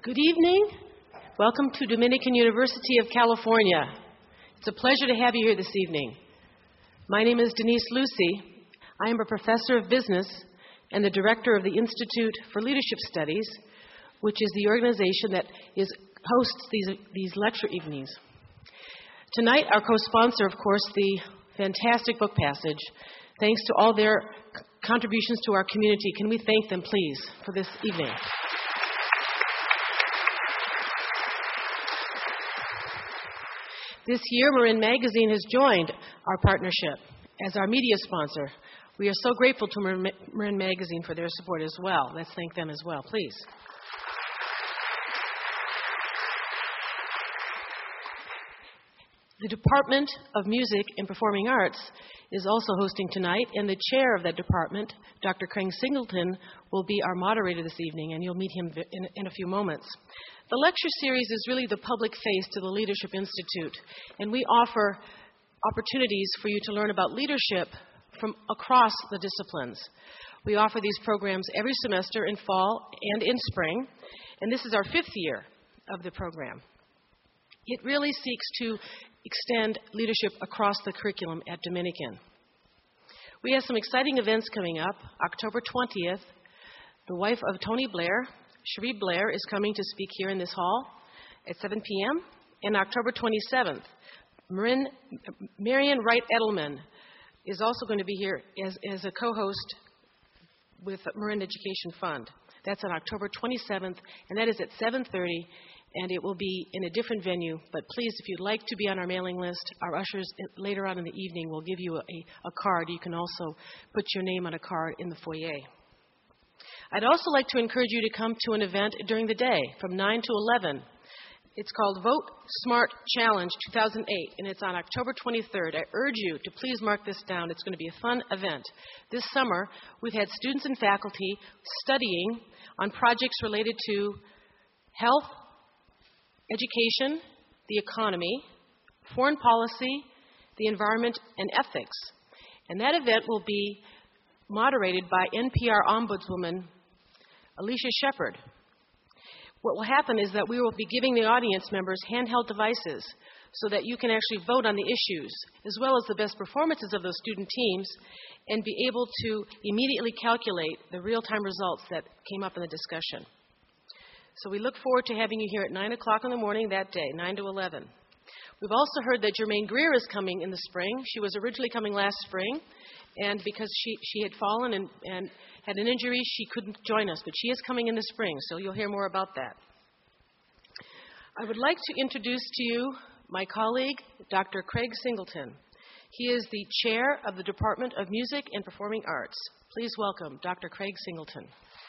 Good evening. Welcome to Dominican University of California. It's a pleasure to have you here this evening. My name is Denise Lucy. I am a professor of business and the director of the Institute for Leadership Studies, which is the organization that hosts these lecture evenings. Tonight, our co-sponsor, of course, the fantastic Book Passage. Thanks to all their contributions to our community. Can we thank them, please, for this evening? This year, Marin Magazine has joined our partnership as our media sponsor. We are so grateful to Marin Magazine for their support as well. Let's thank them as well, please. The Department of Music and Performing Arts is also hosting tonight, and the chair of that department, Dr. Craig Singleton, will be our moderator this evening, and you'll meet him in a few moments. The lecture series is really the public face to the Leadership Institute, and we offer opportunities for you to learn about leadership from across the disciplines. We offer these programs every semester in fall and in spring, and this is our 5th year of the program. It really seeks to extend leadership across the curriculum at Dominican. We have some exciting events coming up. October 20th, the wife of Tony Blair, Cherie Blair, is coming to speak here in this hall at 7 p.m. And October 27th, Marian Wright Edelman is also going to be here as a co-host with Marin Education Fund. That's on October 27th, and that is at 7:30. And it will be in a different venue. But please, if you'd like to be on our mailing list, our ushers later on in the evening will give you a card. You can also put your name on a card in the foyer. I'd also like to encourage you to come to an event during the day from 9 to 11. It's called Vote Smart Challenge 2008, and it's on October 23rd. I urge you to please mark this down. It's going to be a fun event. This summer, we've had students and faculty studying on projects related to health, education, the economy, foreign policy, the environment, and ethics. And that event will be moderated by NPR Ombudswoman Alicia Shepard. What will happen is that we will be giving the audience members handheld devices so that you can actually vote on the issues, as well as the best performances of those student teams, and be able to immediately calculate the real-time results that came up in the discussion. So we look forward to having you here at 9 o'clock in the morning that day, 9 to 11. We've also heard that Jermaine Greer is coming in the spring. She was originally coming last spring, and because she had fallen and had an injury, she couldn't join us. But she is coming in the spring, so you'll hear more about that. I would like to introduce to you my colleague, Dr. Craig Singleton. He is the chair of the Department of Music and Performing Arts. Please welcome Dr. Craig Singleton.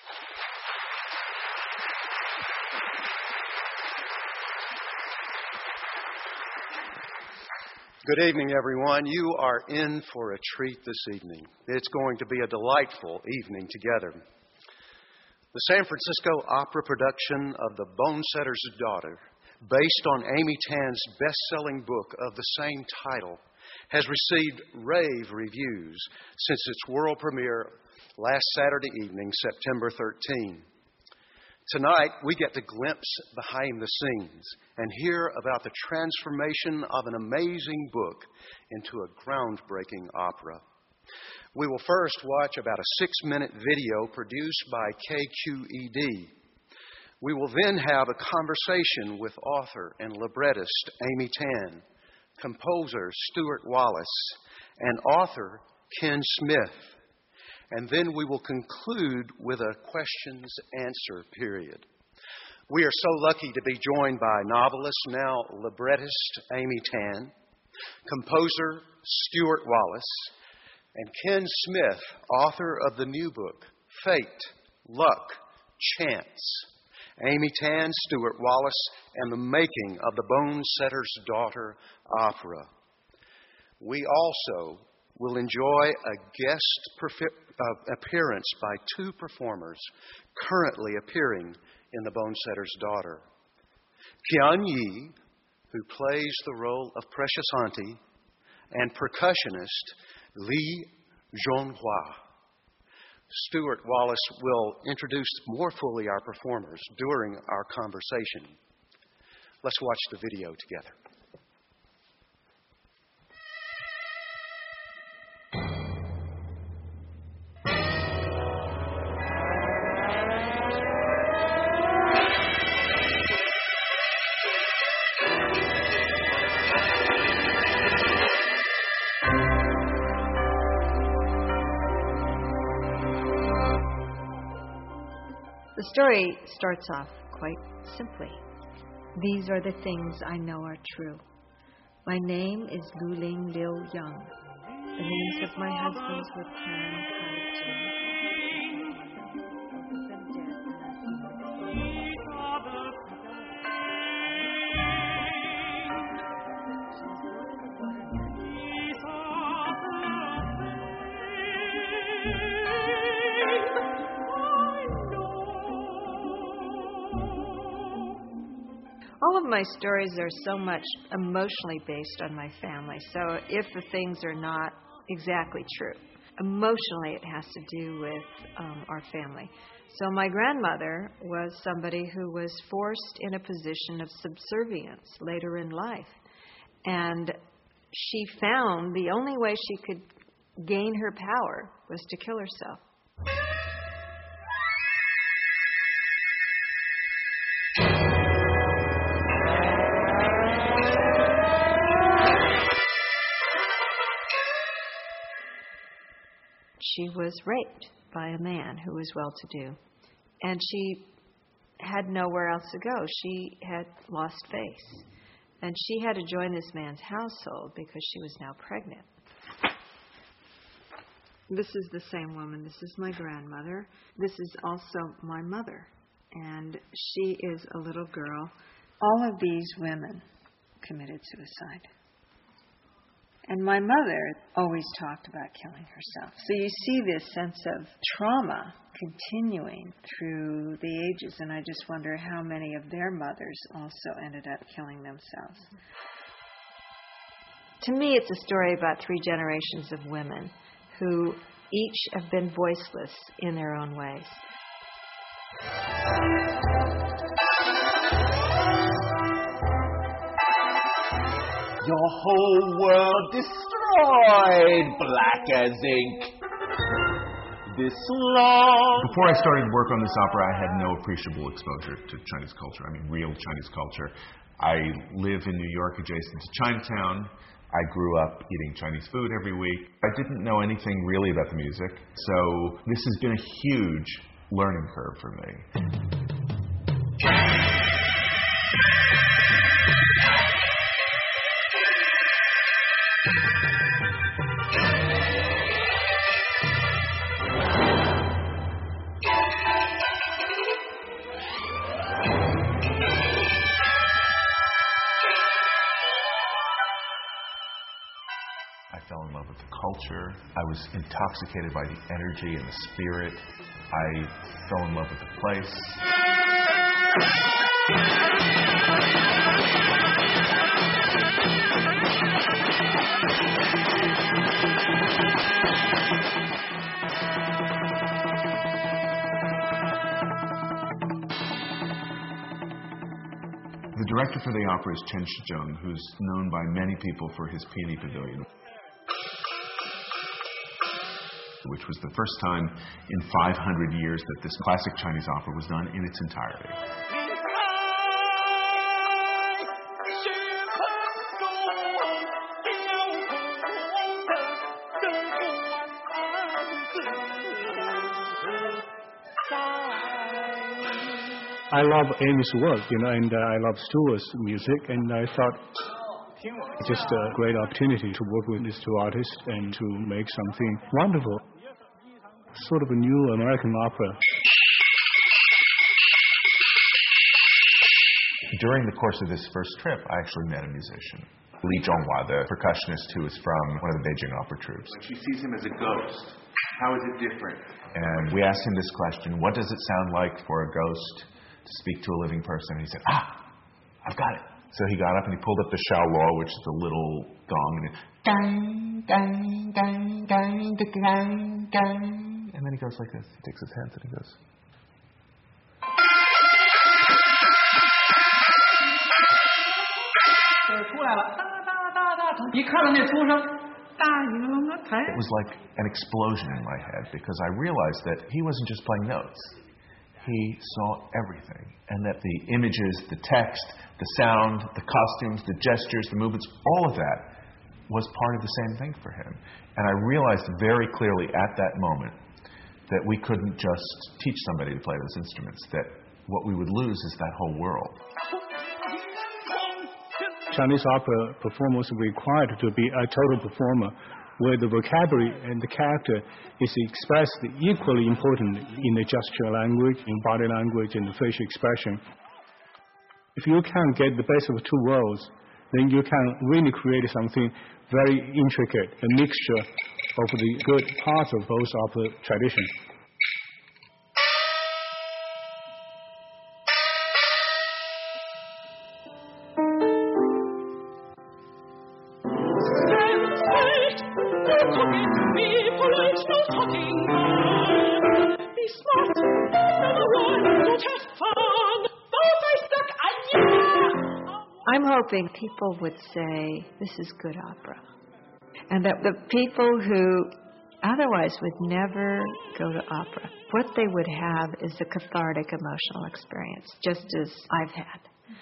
Good evening, everyone. You are in for a treat this evening. It's going to be a delightful evening together. The San Francisco opera production of The Bonesetter's Daughter, based on Amy Tan's best-selling book of the same title, has received rave reviews since its world premiere last Saturday evening, September 13. Tonight, we get to glimpse behind the scenes and hear about the transformation of an amazing book into a groundbreaking opera. We will first watch about a 6-minute video produced by KQED. We will then have a conversation with author and librettist Amy Tan, composer Stuart Wallace, and author Ken Smith. And then we will conclude with a questions-answer period. We are so lucky to be joined by novelist, now librettist Amy Tan, composer Stuart Wallace, and Ken Smith, author of the new book, Fate, Luck, Chance, Amy Tan, Stuart Wallace, and the making of the Bonesetter's Daughter opera. We also will enjoy a guest appearance by 2 performers currently appearing in The Bonesetter's Daughter. Qian Yi, who plays the role of Precious Auntie, and percussionist Li Zhonghua. Stuart Wallace will introduce more fully our performers during our conversation. Let's watch the video together. The story starts off quite simply. These are the things I know are true. My name is Lu Ling Liu Young. The names of my husbands were Pan Kai Jin. Both of them dead when I see all of my stories are so much emotionally based on my family. So if the things are not exactly true, emotionally it has to do with our family. So my grandmother was somebody who was forced in a position of subservience later in life. And she found the only way she could gain her power was to kill herself. She was raped by a man who was well-to-do, and she had nowhere else to go. She had lost face, and she had to join this man's household because she was now pregnant. This is the same woman. This is my grandmother. This is also my mother, and she is a little girl. All of these women committed suicide. And my mother always talked about killing herself. So you see this sense of trauma continuing through the ages, and I just wonder how many of their mothers also ended up killing themselves. To me, it's a story about 3 generations of women who each have been voiceless in their own ways. Your whole world destroyed, black as ink. This long... Before I started work on this opera, I had no appreciable exposure to Chinese culture. I mean, real Chinese culture. I live in New York adjacent to Chinatown. I grew up eating Chinese food every week. I didn't know anything really about the music. So this has been a huge learning curve for me. I fell in love with the culture. I was intoxicated by the energy and the spirit. I fell in love with the place. The director for the opera is Chen Shizheng, who's known by many people for his Peony Pavilion, which was the first time in 500 years that this classic Chinese opera was done in its entirety. I love Amy's work, and I love Stuart's music, and I thought just a great opportunity to work with these 2 artists and to make something wonderful. Sort of a new American opera. During the course of this first trip, I actually met a musician, Li Zhonghua, the percussionist who is from one of the Beijing opera troupes. She sees him as a ghost. How is it different? And we asked him this question: what does it sound like for a ghost to speak to a living person? And he said, I've got it. So he got up and he pulled up the xiaoluo, which is the little gong, and And then he goes like this. He takes his hands and he goes. 出来了，哒哒哒哒，一看到那出声，大营了台。 It was like an explosion in my head because I realized that he wasn't just playing notes. He saw everything. And that the images, the text, the sound, the costumes, the gestures, the movements, all of that was part of the same thing for him. And I realized very clearly at that moment that we couldn't just teach somebody to play those instruments, that what we would lose is that whole world. Chinese opera performers are required to be a total performer, where the vocabulary and the character is expressed equally important in the gesture language, in body language, and the facial expression. If you can get the best of two worlds, then you can really create something very intricate, a mixture of the good parts of both opera traditions. I'm hoping people would say, this is good opera. And that the people who otherwise would never go to opera, what they would have is a cathartic emotional experience, just as I've had.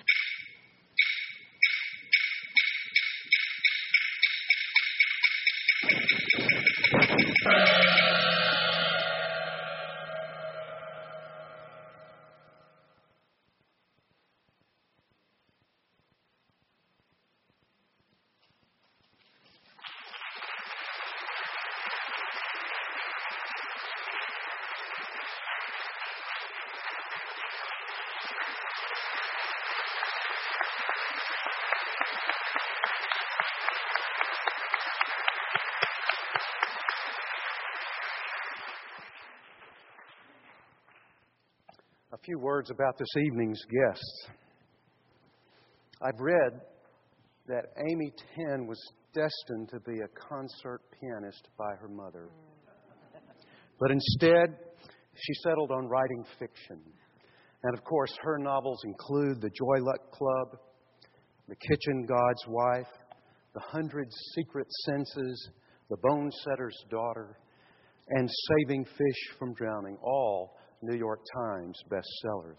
A few words about this evening's guests. I've read that Amy Tan was destined to be a concert pianist by her mother. But instead, she settled on writing fiction. And of course, her novels include The Joy Luck Club, The Kitchen God's Wife, The 100 Secret Senses, The Bone Setter's Daughter, and Saving Fish from Drowning, all New York Times bestsellers.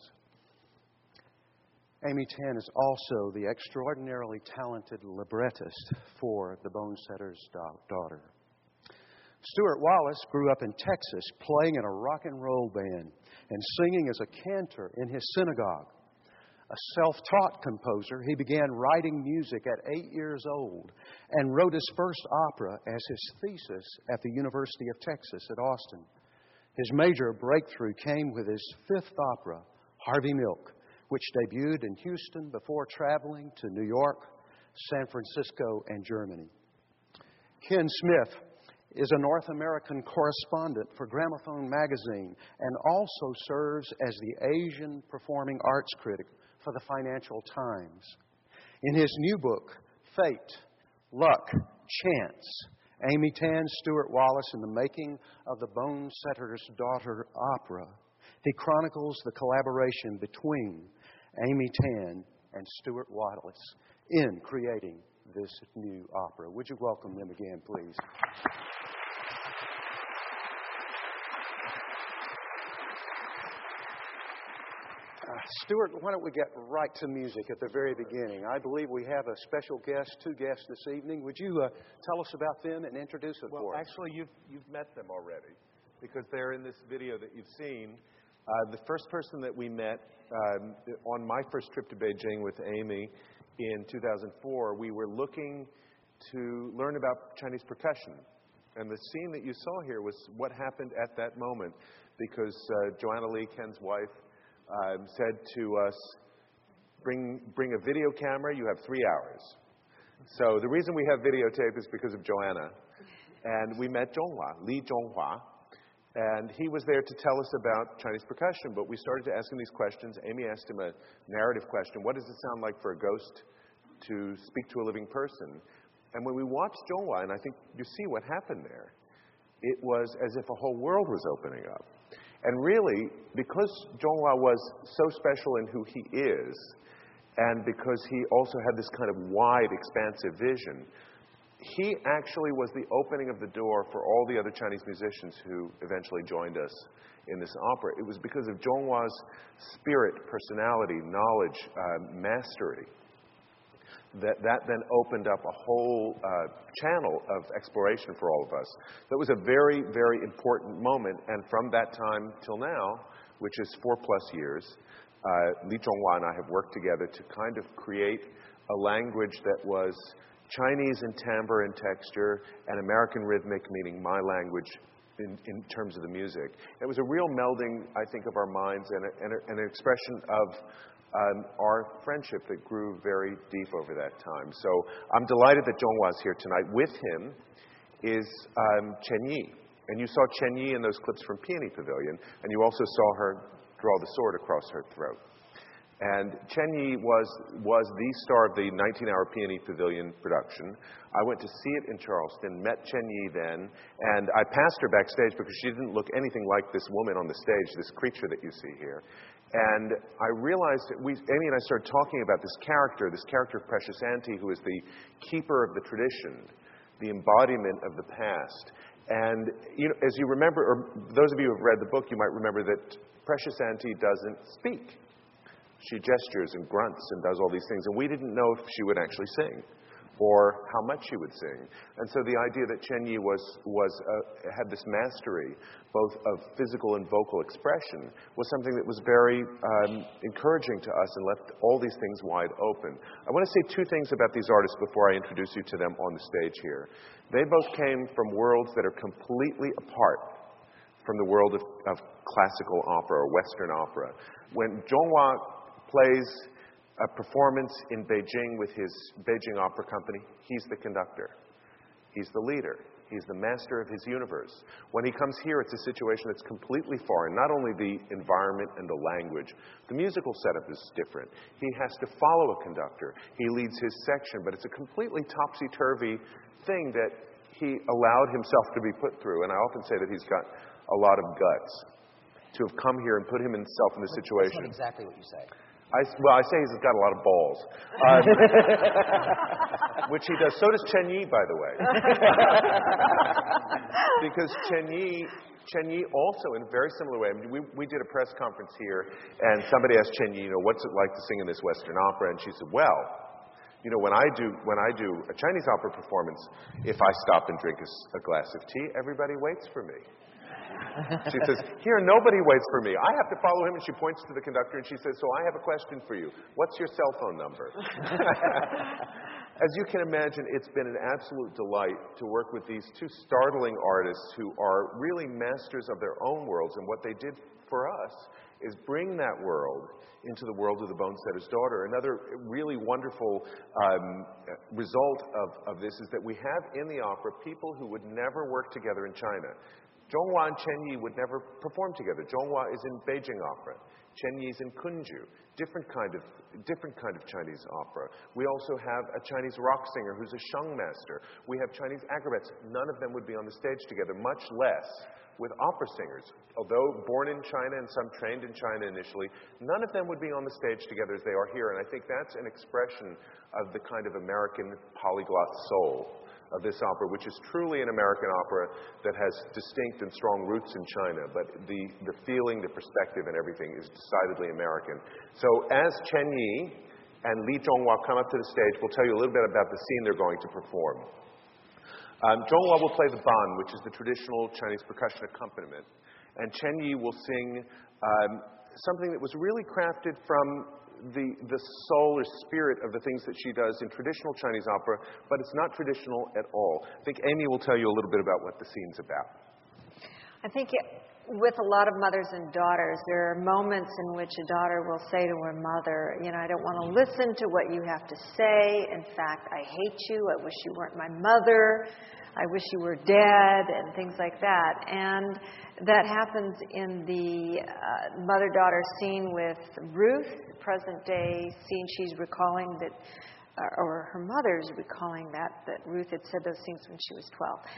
Amy Tan is also the extraordinarily talented librettist for The Bone Setter's Daughter. Stuart Wallace grew up in Texas playing in a rock and roll band and singing as a cantor in his synagogue. A self-taught composer, he began writing music at 8 years old and wrote his first opera as his thesis at the University of Texas at Austin. His major breakthrough came with his fifth opera, Harvey Milk, which debuted in Houston before traveling to New York, San Francisco, and Germany. Ken Smith is a North American correspondent for Gramophone magazine and also serves as the Asian Performing Arts critic for the Financial Times. In his new book, Fate, Luck, Chance, Amy Tan, Stuart Wallace, and the Making of the Bone Setter's Daughter opera, he chronicles the collaboration between Amy Tan and Stuart Wallace in creating this new opera. Would you welcome them again, please? Stuart, why don't we get right to music at the very beginning? I believe we have a special guest, two guests this evening. Would you tell us about them and introduce them for us? Well, actually, you've met them already because they're in this video that you've seen. The first person that we met on my first trip to Beijing with Amy in 2004, we were looking to learn about Chinese percussion. And the scene that you saw here was what happened at that moment because Joanna Lee, Ken's wife, said to us, bring a video camera, you have 3 hours. So the reason we have videotape is because of Joanna. And we met Zhonghua, Li Zhonghua, and he was there to tell us about Chinese percussion, but we started to ask him these questions. Amy asked him a narrative question. What does it sound like for a ghost to speak to a living person? And when we watched Zhonghua, and I think you see what happened there, it was as if a whole world was opening up. And really, because Zhonghua was so special in who he is, and because he also had this kind of wide, expansive vision, he actually was the opening of the door for all the other Chinese musicians who eventually joined us in this opera. It was because of Zhonghua's spirit, personality, knowledge, mastery, that then opened up a whole channel of exploration for all of us. That was a very, very important moment, and from that time till now, which is 4+ years, Li Zhonghua and I have worked together to kind of create a language that was Chinese in timbre and texture, and American rhythmic, meaning my language, in terms of the music. It was a real melding, I think, of our minds and an expression of our friendship that grew very deep over that time. So I'm delighted that Zhonghua is here tonight. With him is Chen Yi. And you saw Chen Yi in those clips from Peony Pavilion, and you also saw her draw the sword across her throat. And Chen Yi was the star of the 19-hour Peony Pavilion production. I went to see it in Charleston, met Chen Yi then, and I passed her backstage because she didn't look anything like this woman on the stage, this creature that you see here. And I realized that Amy and I started talking about this character of Precious Auntie, who is the keeper of the tradition, the embodiment of the past. And as you remember, or those of you who have read the book, you might remember that Precious Auntie doesn't speak. She gestures and grunts and does all these things, and we didn't know if she would actually sing or how much she would sing. And so the idea that Chen Yi had this mastery, both of physical and vocal expression, was something that was very encouraging to us and left all these things wide open. I want to say two things about these artists before I introduce you to them on the stage here. They both came from worlds that are completely apart from the world of classical opera or Western opera. When Zhonghua plays a performance in Beijing with his Beijing Opera Company, he's the conductor. He's the leader. He's the master of his universe. When he comes here, it's a situation that's completely foreign. Not only the environment and the language, the musical setup is different. He has to follow a conductor. He leads his section, but it's a completely topsy-turvy thing that he allowed himself to be put through. And I often say that he's got a lot of guts to have come here and put himself in this situation. That's not exactly what you say. I say he's got a lot of balls. Which he does. So does Chen Yi, by the way. Because Chen Yi also, in a very similar way, I mean, we did a press conference here, and somebody asked Chen Yi, what's it like to sing in this Western opera? And she said, well, when I do a Chinese opera performance, if I stop and drink a glass of tea, everybody waits for me. She says, here, nobody waits for me. I have to follow him, and she points to the conductor, and she says, so I have a question for you. What's your cell phone number? As you can imagine, it's been an absolute delight to work with these two startling artists who are really masters of their own worlds, and what they did for us is bring that world into the world of The Bonesetter's Daughter. Another really wonderful result of this is that we have in the opera people who would never work together in China. Zhonghua and Chen Yi would never perform together. Zhonghua is in Beijing opera. Chen Yi is in Kunju. Different kind of Chinese opera. We also have a Chinese rock singer who's a sheng master. We have Chinese acrobats. None of them would be on the stage together, much less with opera singers. Although born in China and some trained in China initially, none of them would be on the stage together as they are here. And I think that's an expression of the kind of American polyglot soul of this opera, which is truly an American opera that has distinct and strong roots in China, but the feeling, the perspective, and everything is decidedly American. So as Chen Yi and Li Zhonghua come up to the stage, we'll tell you a little bit about the scene they're going to perform. Zhonghua will play the ban, which is the traditional Chinese percussion accompaniment, and Chen Yi will sing something that was really crafted from the soul or spirit of the things that she does in traditional Chinese opera, but it's not traditional at all. I think Amy will tell you a little bit about what the scene's about. I think with a lot of mothers and daughters, there are moments in which a daughter will say to her mother, I don't want to listen to what you have to say. In fact, I hate you. I wish you weren't my mother. I wish you were dead, and things like that. And that happens in the mother-daughter scene with Ruth, present-day scene. She's recalling that, or her mother's recalling that Ruth had said those things when she was 12.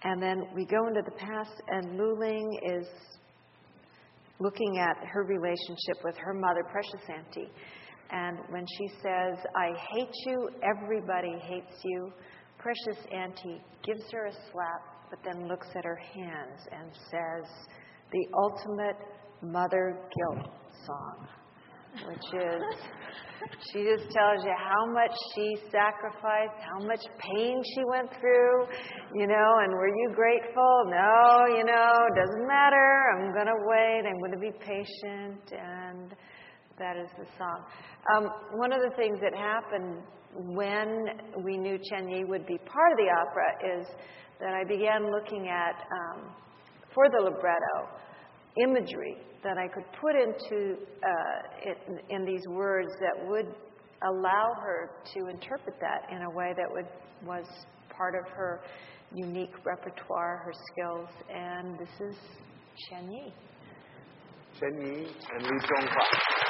And then we go into the past, and Luling is looking at her relationship with her mother, Precious Auntie. And when she says, "I hate you, everybody hates you," Precious Auntie gives her a slap, but then looks at her hands and says, the ultimate mother guilt song, which is, she just tells you how much she sacrificed, how much pain she went through, and were you grateful? No, doesn't matter. I'm going to wait. I'm going to be patient. And that is the song. One of the things that happened when we knew Chen Yi would be part of the opera is that I began looking at, for the libretto, imagery that I could put into in these words that would allow her to interpret that in a way that was part of her unique repertoire, her skills, and this is Chen Yi. Chen Yi and Li Zhonghua.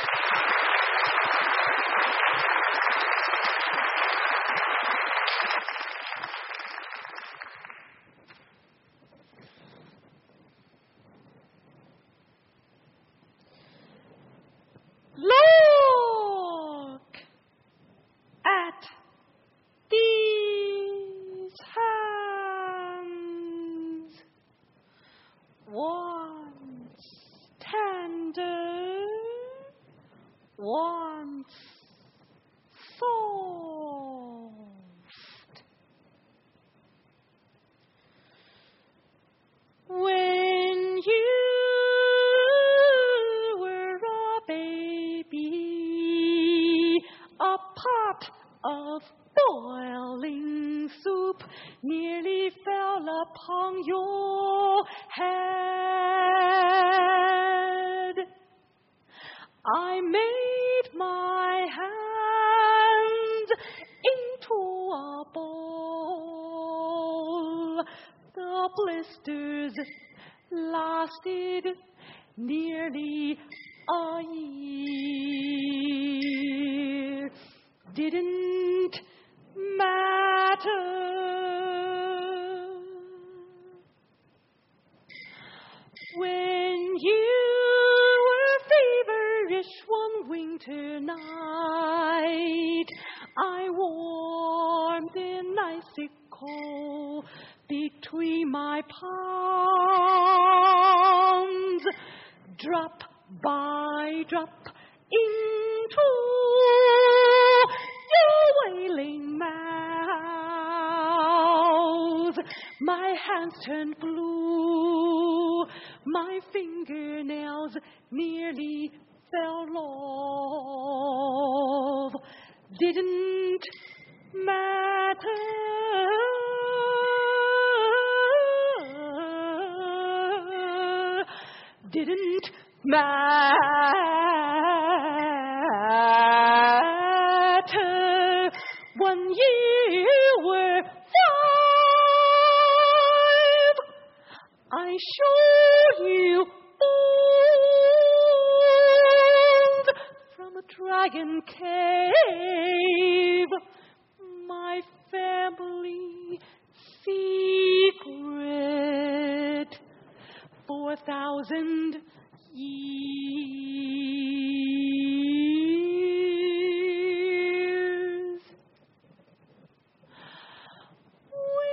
Look at these hands, once tender, once soft. When you were a baby, a pot of boiling soup nearly fell upon your head. I made my hands into a bowl. The blisters lasted nearly a year. Didn't matter. When you were feverish one winter night, I warmed an icicle between my palms, drop by drop into your wailing mouth. My hands turned blue, my fingernails nearly fell off. Didn't matter. Didn't matter. When you were 5, I showed you food from a dragon cave, my family secret. 4,000 years. We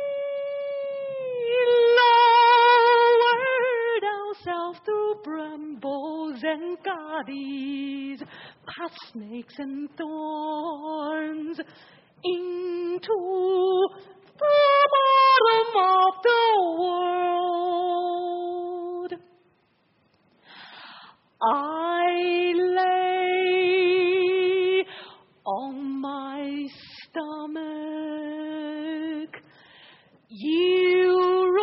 lowered ourselves through brambles and gullies, past snakes and thorns, into the bottom of the world. I lay on my stomach. You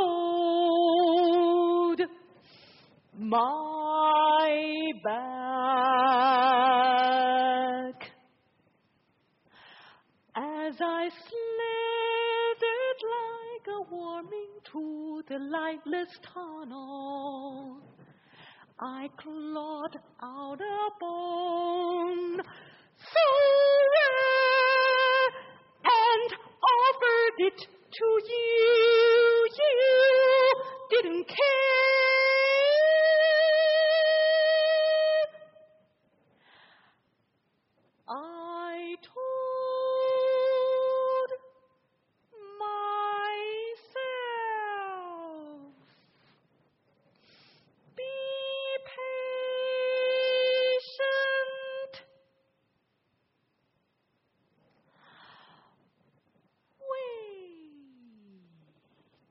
rode my back. As I slithered like a worm into the lightless tunnel, I clawed out a bone so rare and offered it to you. didn't care. I told myself, be patient. Wait.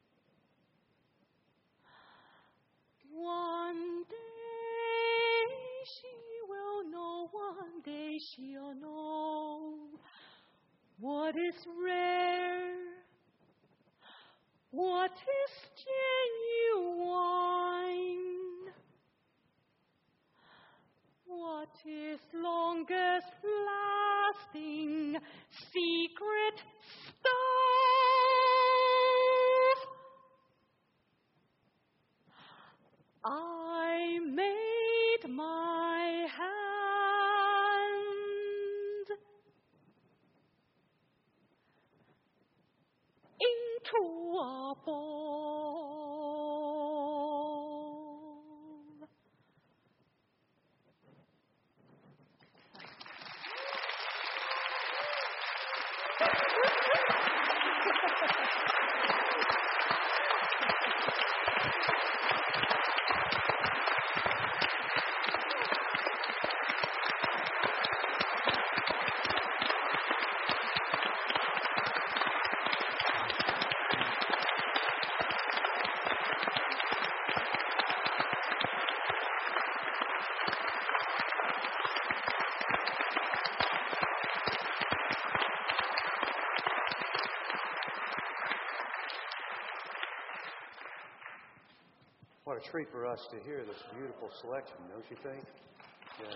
One day she will know, one day she'll know what is rare, what is genuine, what is longest lasting secret stuff. I made my hand into a ball. What a treat for us to hear this beautiful selection, don't you think? Yes.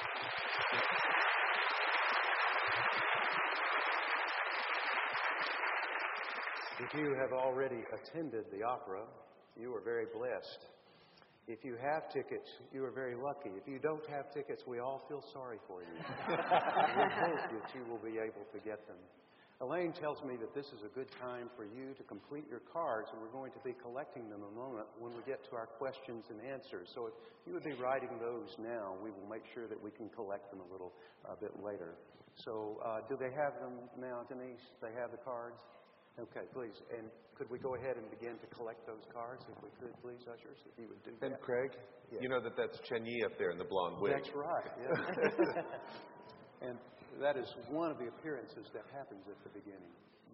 If you have already attended the opera, you are very blessed. If you have tickets, you are very lucky. If you don't have tickets, we all feel sorry for you. We hope that you will be able to get them. Elaine tells me that this is a good time for you to complete your cards, and we're going to be collecting them a moment when we get to our questions and answers. So if you would be writing those now, we will make sure that we can collect them a bit later. So do they have them now, Denise? They have the cards? Okay, please. And could we go ahead and begin to collect those cards, if we could, please, ushers, if you would do that. And Craig, you know that's Chenyi up there in the blonde wig. That's right, yeah. And that is one of the appearances that happens at the beginning.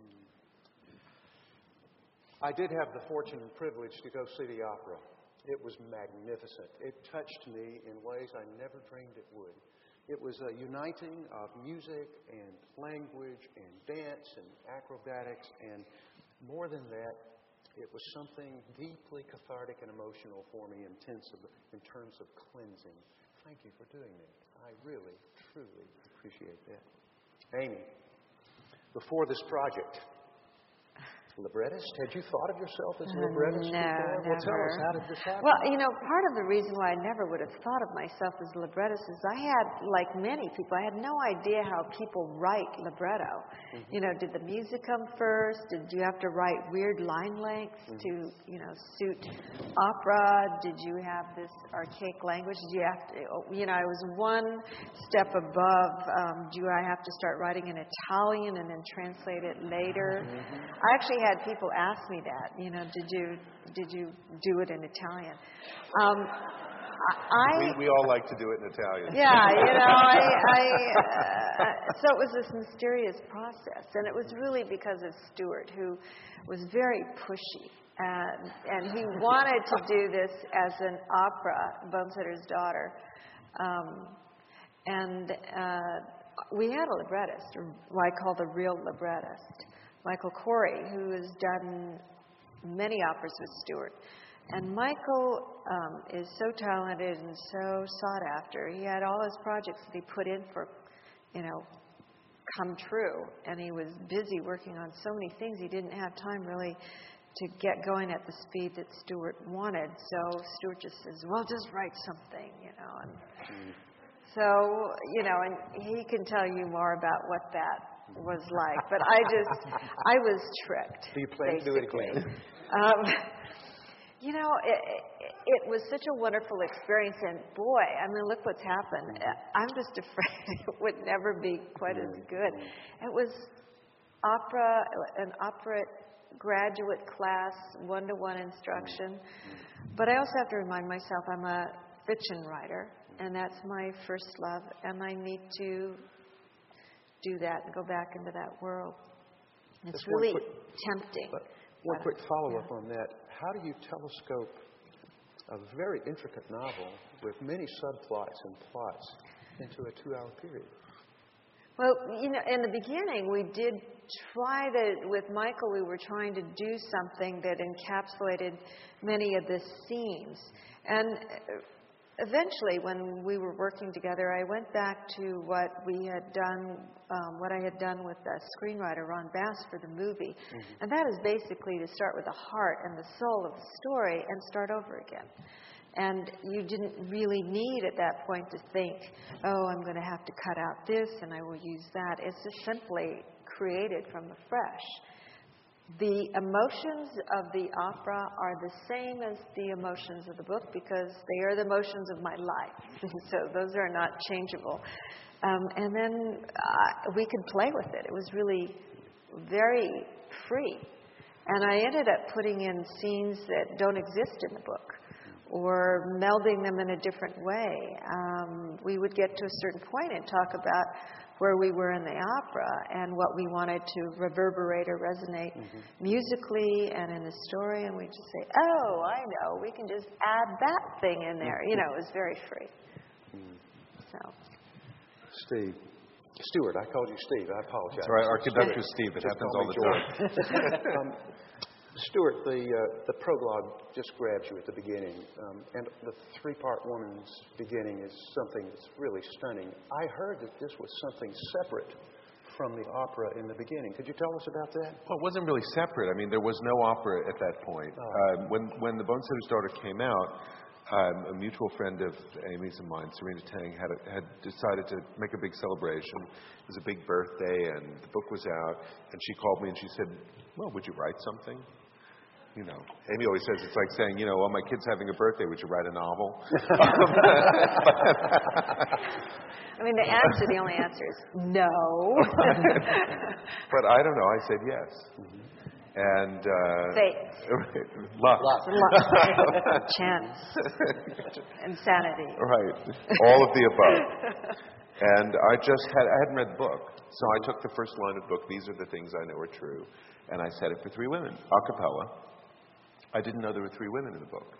I did have the fortune and privilege to go see the opera. It was magnificent. It touched me in ways I never dreamed it would. It was a uniting of music and language and dance and acrobatics, and more than that, it was something deeply cathartic and emotional for me in terms of cleansing. Thank you for doing that. I really, truly appreciate that. Amy, before this project, librettist? Had you thought of yourself as a librettist No, before? Well, tell us, never. how did this happen? Well, part of the reason why I never would have thought of myself as a librettist is I had, like many people, I had no idea how people write libretto. Mm-hmm. Did the music come first? Did you have to write weird line lengths to, suit opera? Did you have this archaic language? Did you have to, I was one step above, do I have to start writing in Italian and then translate it later? I actually had people ask me that, did you do it in Italian? We all like to do it in Italian. Yeah, so it was this mysterious process, and it was really because of Stuart, who was very pushy, and he wanted to do this as an opera, Bonesetter's Daughter, and we had a librettist, what I call the real librettist, Michael Corey, who has done many operas with Stuart. And Michael is so talented and so sought after. He had all his projects that he put in for, come true. And he was busy working on so many things, he didn't have time really to get going at the speed that Stuart wanted. So Stuart just says, well, just write something, And so, and he can tell you more about what that was like. But I was tricked. Do you plan to do it again? You know, it was such a wonderful experience, and boy, I mean, look what's happened. I'm just afraid it would never be quite as good. It was an opera graduate class, one-to-one instruction. But I also have to remind myself I'm a fiction writer, and that's my first love, and I need to do that and go back into that world. It's really tempting. One quick follow-up on that. How do you telescope a very intricate novel with many subplots and plots into a 2-hour period? Well, you know, in the beginning, we did try to, with Michael, we were trying to do something that encapsulated many of the scenes. And eventually, when we were working together, I went back to what we had done, what I had done with the screenwriter, Ron Bass, for the movie. And that is basically to start with the heart and the soul of the story and start over again. And you didn't really need at that point to think, oh, I'm going to have to cut out this and I will use that. It's just simply created from the fresh. The emotions of the opera are the same as the emotions of the book because they are the emotions of my life. So those are not changeable. And then we could play with it. It was really very free. And I ended up putting in scenes that don't exist in the book, or melding them in a different way. We would get to a certain point and talk about where we were in the opera and what we wanted to reverberate or resonate musically and in the story, and we'd just say, oh, I know, we can just add that thing in there. You know, it was very free. So. Stuart, I called you Steve. I apologize. That's right. Our conductor's Steve. It happens all the time. Stuart, the prologue just grabs you at the beginning, and the 3-part woman's beginning is something that's really stunning. I heard that this was something separate from the opera in the beginning. Could you tell us about that? Well, it wasn't really separate. I mean, there was no opera at that point. When The Bonesetter's Daughter came out, a mutual friend of Amy's and mine, Serena Tang, had decided to make a big celebration. It was a big birthday, and the book was out. And she called me and she said, well, would you write something? You know, Amy always says it's like saying, you know, well, my kid's having a birthday, would you write a novel? I mean, the only answer is no. But I don't know. I said yes. And faith, luck, chance, insanity. Right, all of the above. And I hadn't read the book, so I took the first line of the book. These are the things I know are true, and I said it for 3 women, a cappella. I didn't know there were 3 women in the book.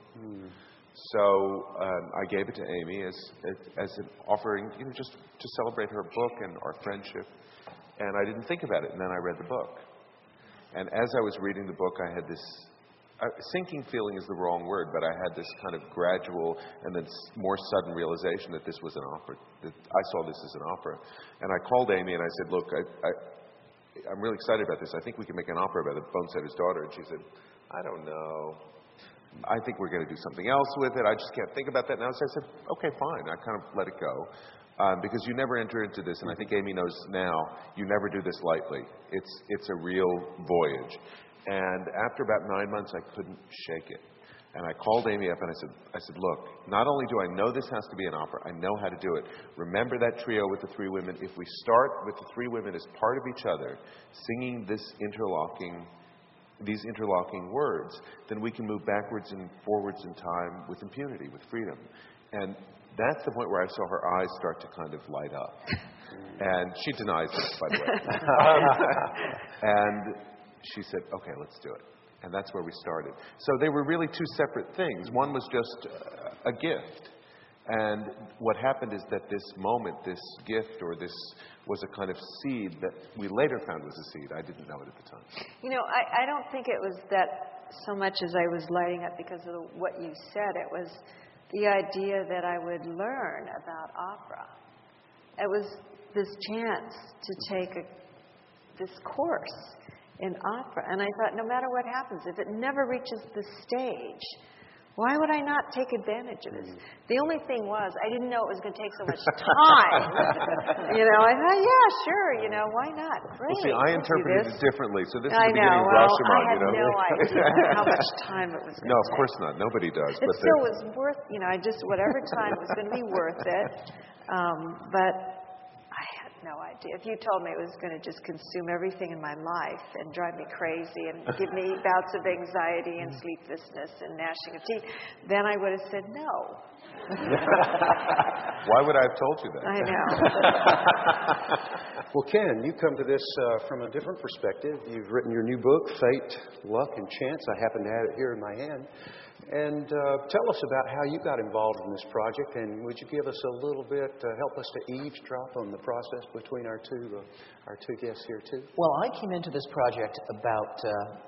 So I gave it to Amy as an offering, you know, just to celebrate her book and our friendship. And I didn't think about it. And then I read the book. And as I was reading the book, I had this sinking feeling is the wrong word, but I had this kind of gradual and then more sudden realization that this was an opera. That I saw this as an opera. And I called Amy and I said, look, I'm really excited about this. I think we can make an opera about the Bonesetter's Daughter. And she said, I don't know. I think we're going to do something else with it. I just can't think about that now. So I said, okay, fine. I kind of let it go. Because you never enter into this, and I think Amy knows now, you never do this lightly. It's a real voyage. And after about 9 months, I couldn't shake it. And I called Amy up and I said, look, not only do I know this has to be an opera, I know how to do it. Remember that trio with the 3 women? If we start with the 3 women as part of each other, singing these interlocking words, then we can move backwards and forwards in time with impunity, with freedom. And that's the point where I saw her eyes start to kind of light up. And she denies this, by the way. And she said, okay, let's do it. And that's where we started. So they were really 2 separate things. One was just a gift. And what happened is that this moment, this gift, or this was a kind of seed that we later found was a seed. I didn't know it at the time. You know, I don't think it was that so much as I was lighting up because of what you said. It was the idea that I would learn about opera. It was this chance to take this course in opera. And I thought, no matter what happens, if it never reaches the stage, Why would I not take advantage of this? The only thing was, I didn't know it was going to take so much time. I thought, yeah, sure, why not? Great. Well, see, I interpreted it differently. So this is I the beginning know. of Well, Rashomon, I had no idea how much time it was going to take. No, of course not. Nobody does. It still was worth, whatever time was going to be worth it. But I had no idea. If you told me it was going to just consume everything in my life and drive me crazy and give me bouts of anxiety and sleeplessness and gnashing of teeth, then I would have said no. Why would I have told you that? I know. Well, Ken, you come to this from a different perspective. You've written your new book, Fate, Luck, and Chance. I happen to have it here in my hand. And tell us about how you got involved in this project, and would you give us a little bit, help us to eavesdrop on the process between our two guests here, too? Well, I came into this project about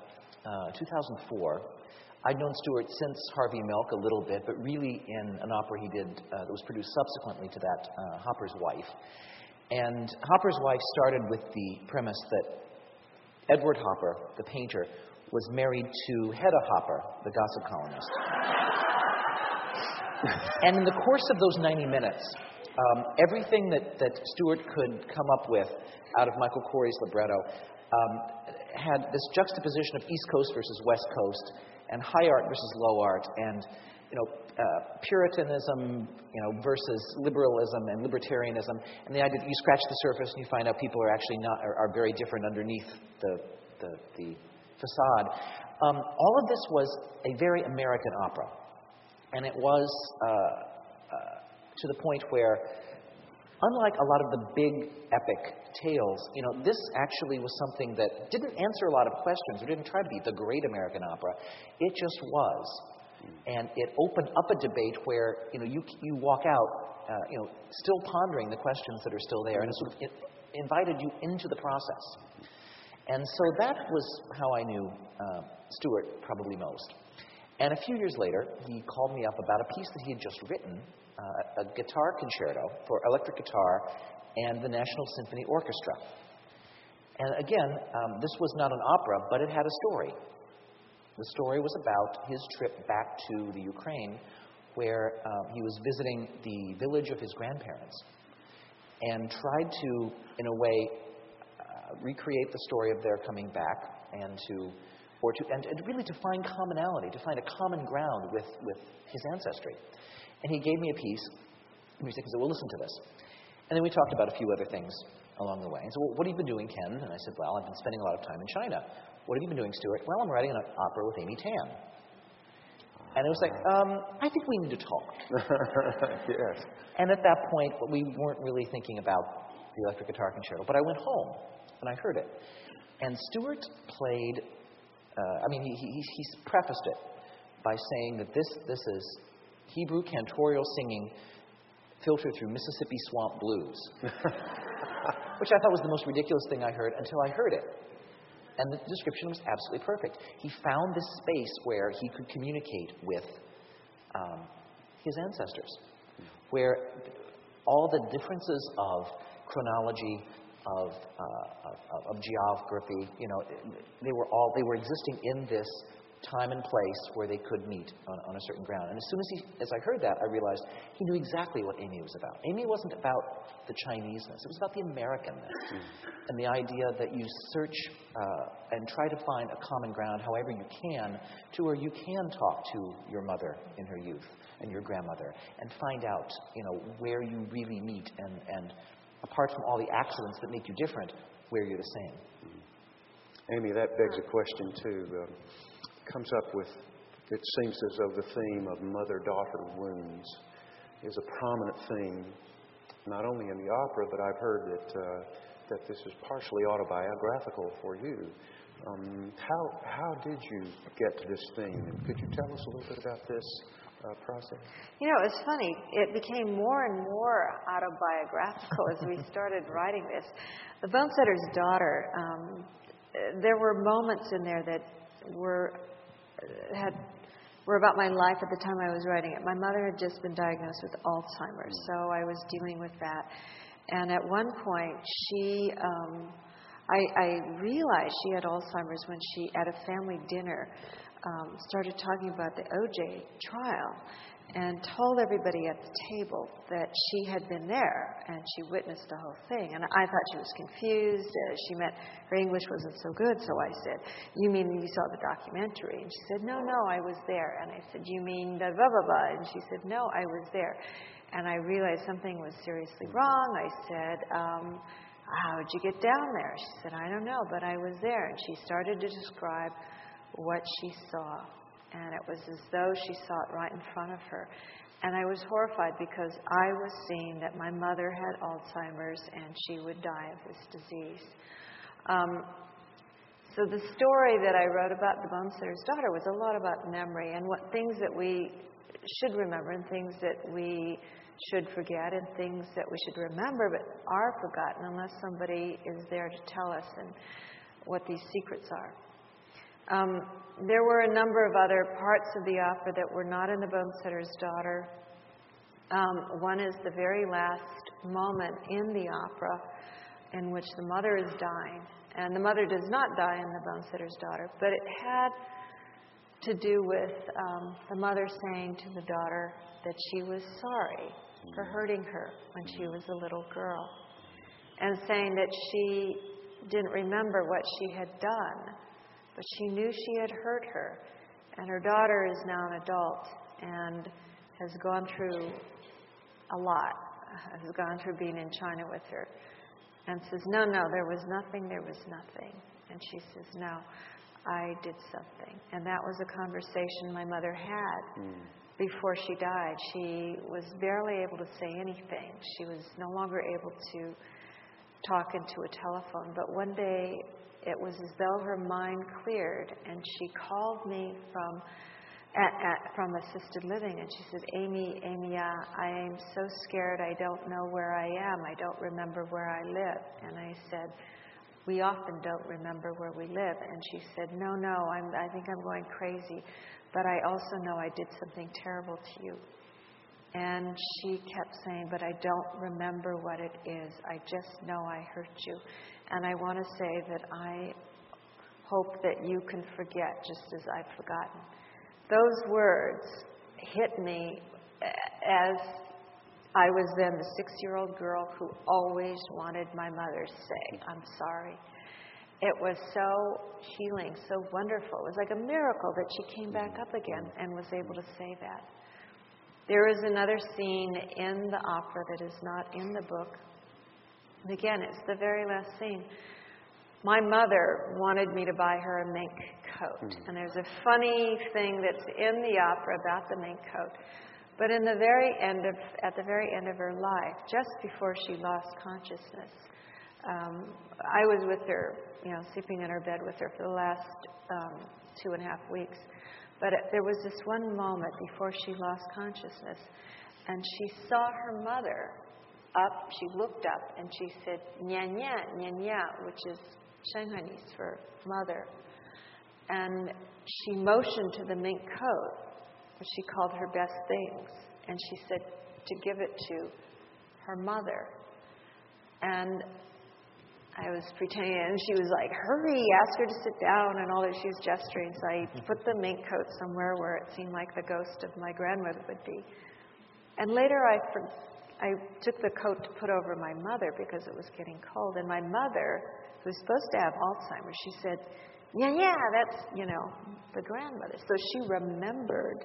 2004. I'd known Stuart since Harvey Milk a little bit, but really in an opera he did that was produced subsequently to that, Hopper's Wife. And Hopper's Wife started with the premise that Edward Hopper, the painter, was married to Hedda Hopper, the gossip columnist. And in the course of those 90 minutes, everything that Stuart could come up with out of Michael Corey's libretto had this juxtaposition of East Coast versus West Coast, and high art versus low art, and Puritanism, versus liberalism and libertarianism, and the idea that you scratch the surface and you find out people are actually are very different underneath the facade. All of this was a very American opera, and it was to the point where, unlike a lot of the big epic tales, this actually was something that didn't answer a lot of questions or didn't try to be the great American opera. It just was. And it opened up a debate where, you walk out, still pondering the questions that are still there, and it invited you into the process. And so that was how I knew Stuart probably most. And a few years later, he called me up about a piece that he had just written, a guitar concerto for electric guitar and the National Symphony Orchestra. And again, this was not an opera, but it had a story. The story was about his trip back to the Ukraine, where he was visiting the village of his grandparents, and tried to, in a way, recreate the story of their coming back, and really to find commonality, to find a common ground with his ancestry. And he gave me a piece of music and said, well, listen to this. And then we talked about a few other things along the way. And so, well, what have you been doing, Ken? And I said, well, I've been spending a lot of time in China. What have you been doing, Stuart? Well, I'm writing an opera with Amy Tan. And it was like, I think we need to talk. Yes. And at that point, we weren't really thinking about the electric guitar concerto. But I went home, and I heard it. And Stuart played, he prefaced it by saying that this is Hebrew cantorial singing filtered through Mississippi swamp blues, which I thought was the most ridiculous thing I heard until I heard it. And the description was absolutely perfect. He found this space where he could communicate with his ancestors, where all the differences of chronology, of geography, they were existing in this time and place where they could meet on a certain ground. And as soon as I heard that, I realized he knew exactly what Amy was about. Amy wasn't about the Chineseness. It was about the Americanness. And the idea that you search and try to find a common ground however you can, to where you can talk to your mother in her youth and your grandmother and find out, where you really meet, and apart from all the accidents that make you different, where you're the same. Amy, that begs a question, too. Comes up with, it seems as though the theme of mother-daughter wounds is a prominent theme, not only in the opera, but I've heard that this is partially autobiographical for you. How did you get to this theme? And could you tell us a little bit about this process? It's funny. It became more and more autobiographical as we started writing this. The Bonesetter's Daughter, there were moments in there that were about my life at the time I was writing it. My mother had just been diagnosed with Alzheimer's, so I was dealing with that. And at one point, I realized she had Alzheimer's when she, at a family dinner, started talking about the O.J. trial and told everybody at the table that she had been there and she witnessed the whole thing. And I thought she was confused. She meant her English wasn't so good, so I said, "You mean you saw the documentary?" And she said, "No, I was there." And I said, "You mean the blah, blah, blah?" And she said, "No, I was there." And I realized something was seriously wrong. I said, "How did you get down there?" She said, "I don't know, but I was there." And she started to describe what she saw. And it was as though she saw it right in front of her. And I was horrified because I was seeing that my mother had Alzheimer's and she would die of this disease. So the story that I wrote about The Bonesitter's Daughter was a lot about memory and what things that we should remember and things that we should forget and things that we should remember but are forgotten unless somebody is there to tell us and what these secrets are. There were a number of other parts of the opera that were not in The Bonesitter's Daughter. One is the very last moment in the opera in which the mother is dying. And the mother does not die in The Bonesitter's Daughter, but it had to do with the mother saying to the daughter that she was sorry for hurting her when she was a little girl, and saying that she didn't remember what she had done, but she knew she had hurt her. And her daughter is now an adult and has gone through a lot, has gone through being in China with her, and says, no, there was nothing. And she says, no, I did something. And that was a conversation my mother had before she died. She was barely able to say anything. She was no longer able to talk into a telephone. But one day, it was as though her mind cleared, and she called me from assisted living, and she said, Amy, I am so scared. I don't know where I am. I don't remember where I live. And I said, we often don't remember where we live. And she said, no, I think I'm going crazy, but I also know I did something terrible to you. And she kept saying, but I don't remember what it is. I just know I hurt you. And I want to say that I hope that you can forget just as I've forgotten. Those words hit me as I was then the 6-year-old girl who always wanted my mother to say, I'm sorry. It was so healing, so wonderful. It was like a miracle that she came back up again and was able to say that. There is another scene in the opera that is not in the book. And again, it's the very last scene. My mother wanted me to buy her a mink coat. And there's a funny thing that's in the opera about the mink coat. But at the very end of her life, just before she lost consciousness, I was with her, sleeping in her bed with her for the last 2.5 weeks. But there was this one moment before she lost consciousness, and she saw her mother up. She looked up, and she said, Nya Nya, Nya Nya, which is Shanghainese for mother. And she motioned to the mink coat, which she called her best things, and she said to give it to her mother. And I was pretending, and she was like, hurry, ask her to sit down, and all that. She was gesturing, so I put the mink coat somewhere where it seemed like the ghost of my grandmother would be. And later I took the coat to put over my mother because it was getting cold, and my mother, who was supposed to have Alzheimer's, she said, yeah, that's, the grandmother. So she remembered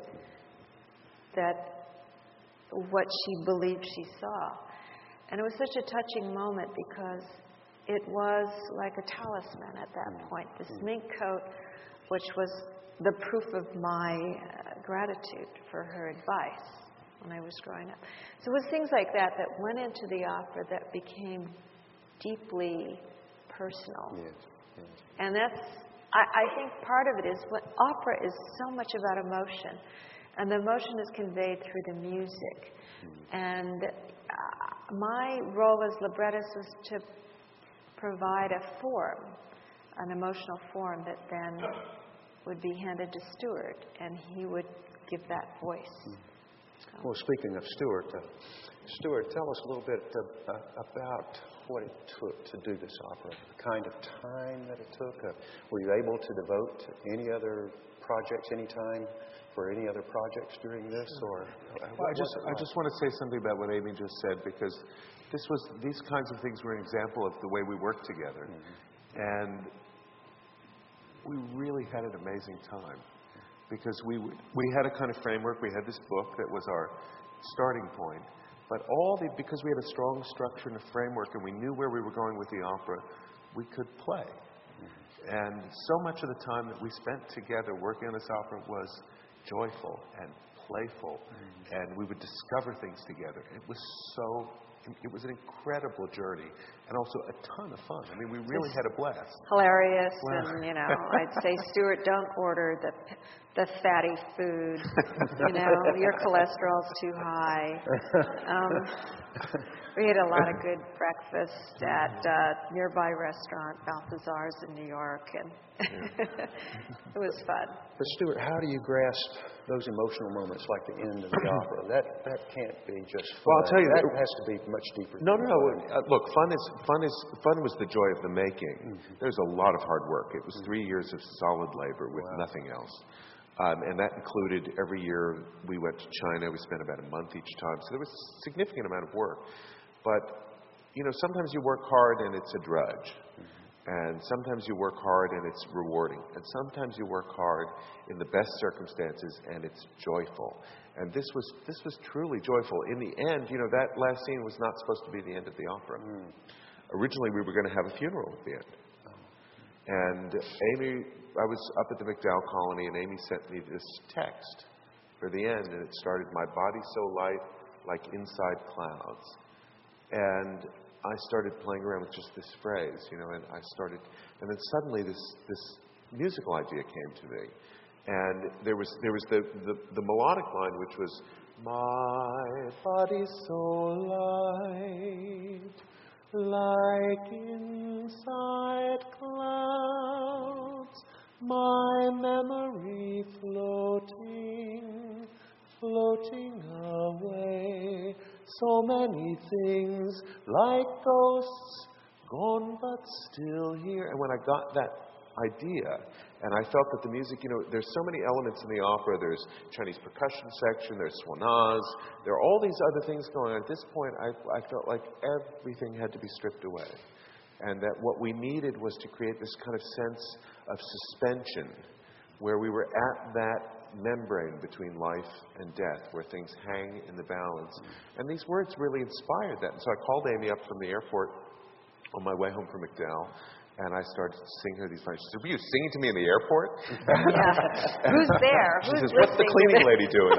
that what she believed she saw. And it was such a touching moment because it was like a talisman at that point. This mink coat, which was the proof of my gratitude for her advice when I was growing up. So it was things like that that went into the opera that became deeply personal. Yes. And that's, I think part of it is what opera is so much about emotion. And the emotion is conveyed through the music. And my role as librettist was to provide a form, an emotional form that then would be handed to Stuart, and he would give that voice. So. Well, speaking of Stuart, tell us a little bit about what it took to do this opera, the kind of time that it took. Were you able to devote any other projects anytime for any other projects during this? Or well, I just want to say something about what Amy just said, because these kinds of things were an example of the way we work together. And we really had an amazing time, because we had a kind of framework. We had this book that was our starting point, but because we had a strong structure and a framework, and we knew where we were going with the opera, we could play. And so much of the time that we spent together working on this opera was joyful and playful, and we would discover things together. It was an incredible journey, and also a ton of fun. I mean, we really had a blast. Hilarious, and I'd say, Stuart, don't order the fatty food. Your cholesterol's too high. We had a lot of good breakfast at a nearby restaurant, Balthazar's in New York, and it was fun. But Stuart, how do you grasp those emotional moments like the end of the opera? That can't be just fun. Well, I'll tell you, that has to be much deeper. No. Look, fun was the joy of the making. There's a lot of hard work. It was 3 years of solid labor with nothing else. And that included every year we went to China. We spent about a month each time. So there was a significant amount of work. But, sometimes you work hard and it's a drudge. And sometimes you work hard and it's rewarding. And sometimes you work hard in the best circumstances and it's joyful. And this was truly joyful. In the end, that last scene was not supposed to be the end of the opera. Originally, we were going to have a funeral at the end. And I was up at the MacDowell Colony, and Amy sent me this text for the end, and it started, "My body so light, like inside clouds." And I started playing around with just this phrase, and and then suddenly this musical idea came to me. And there was the melodic line, which was, "My body so light, like inside clouds, my memory floating away. So many things like ghosts, gone but still here." And when I got that idea, and I felt that the music, there's so many elements in the opera. There's Chinese percussion section, there's swanaz, there are all these other things going on. At this point, I felt like everything had to be stripped away. And that what we needed was to create this kind of sense of suspension, where we were at that membrane between life and death, where things hang in the balance. And these words really inspired that. And so I called Amy up from the airport on my way home from MacDowell, and I started to sing her these lines. She said, "Were you singing to me in the airport?" Yeah. Who's there? She says, "What's the cleaning lady doing?"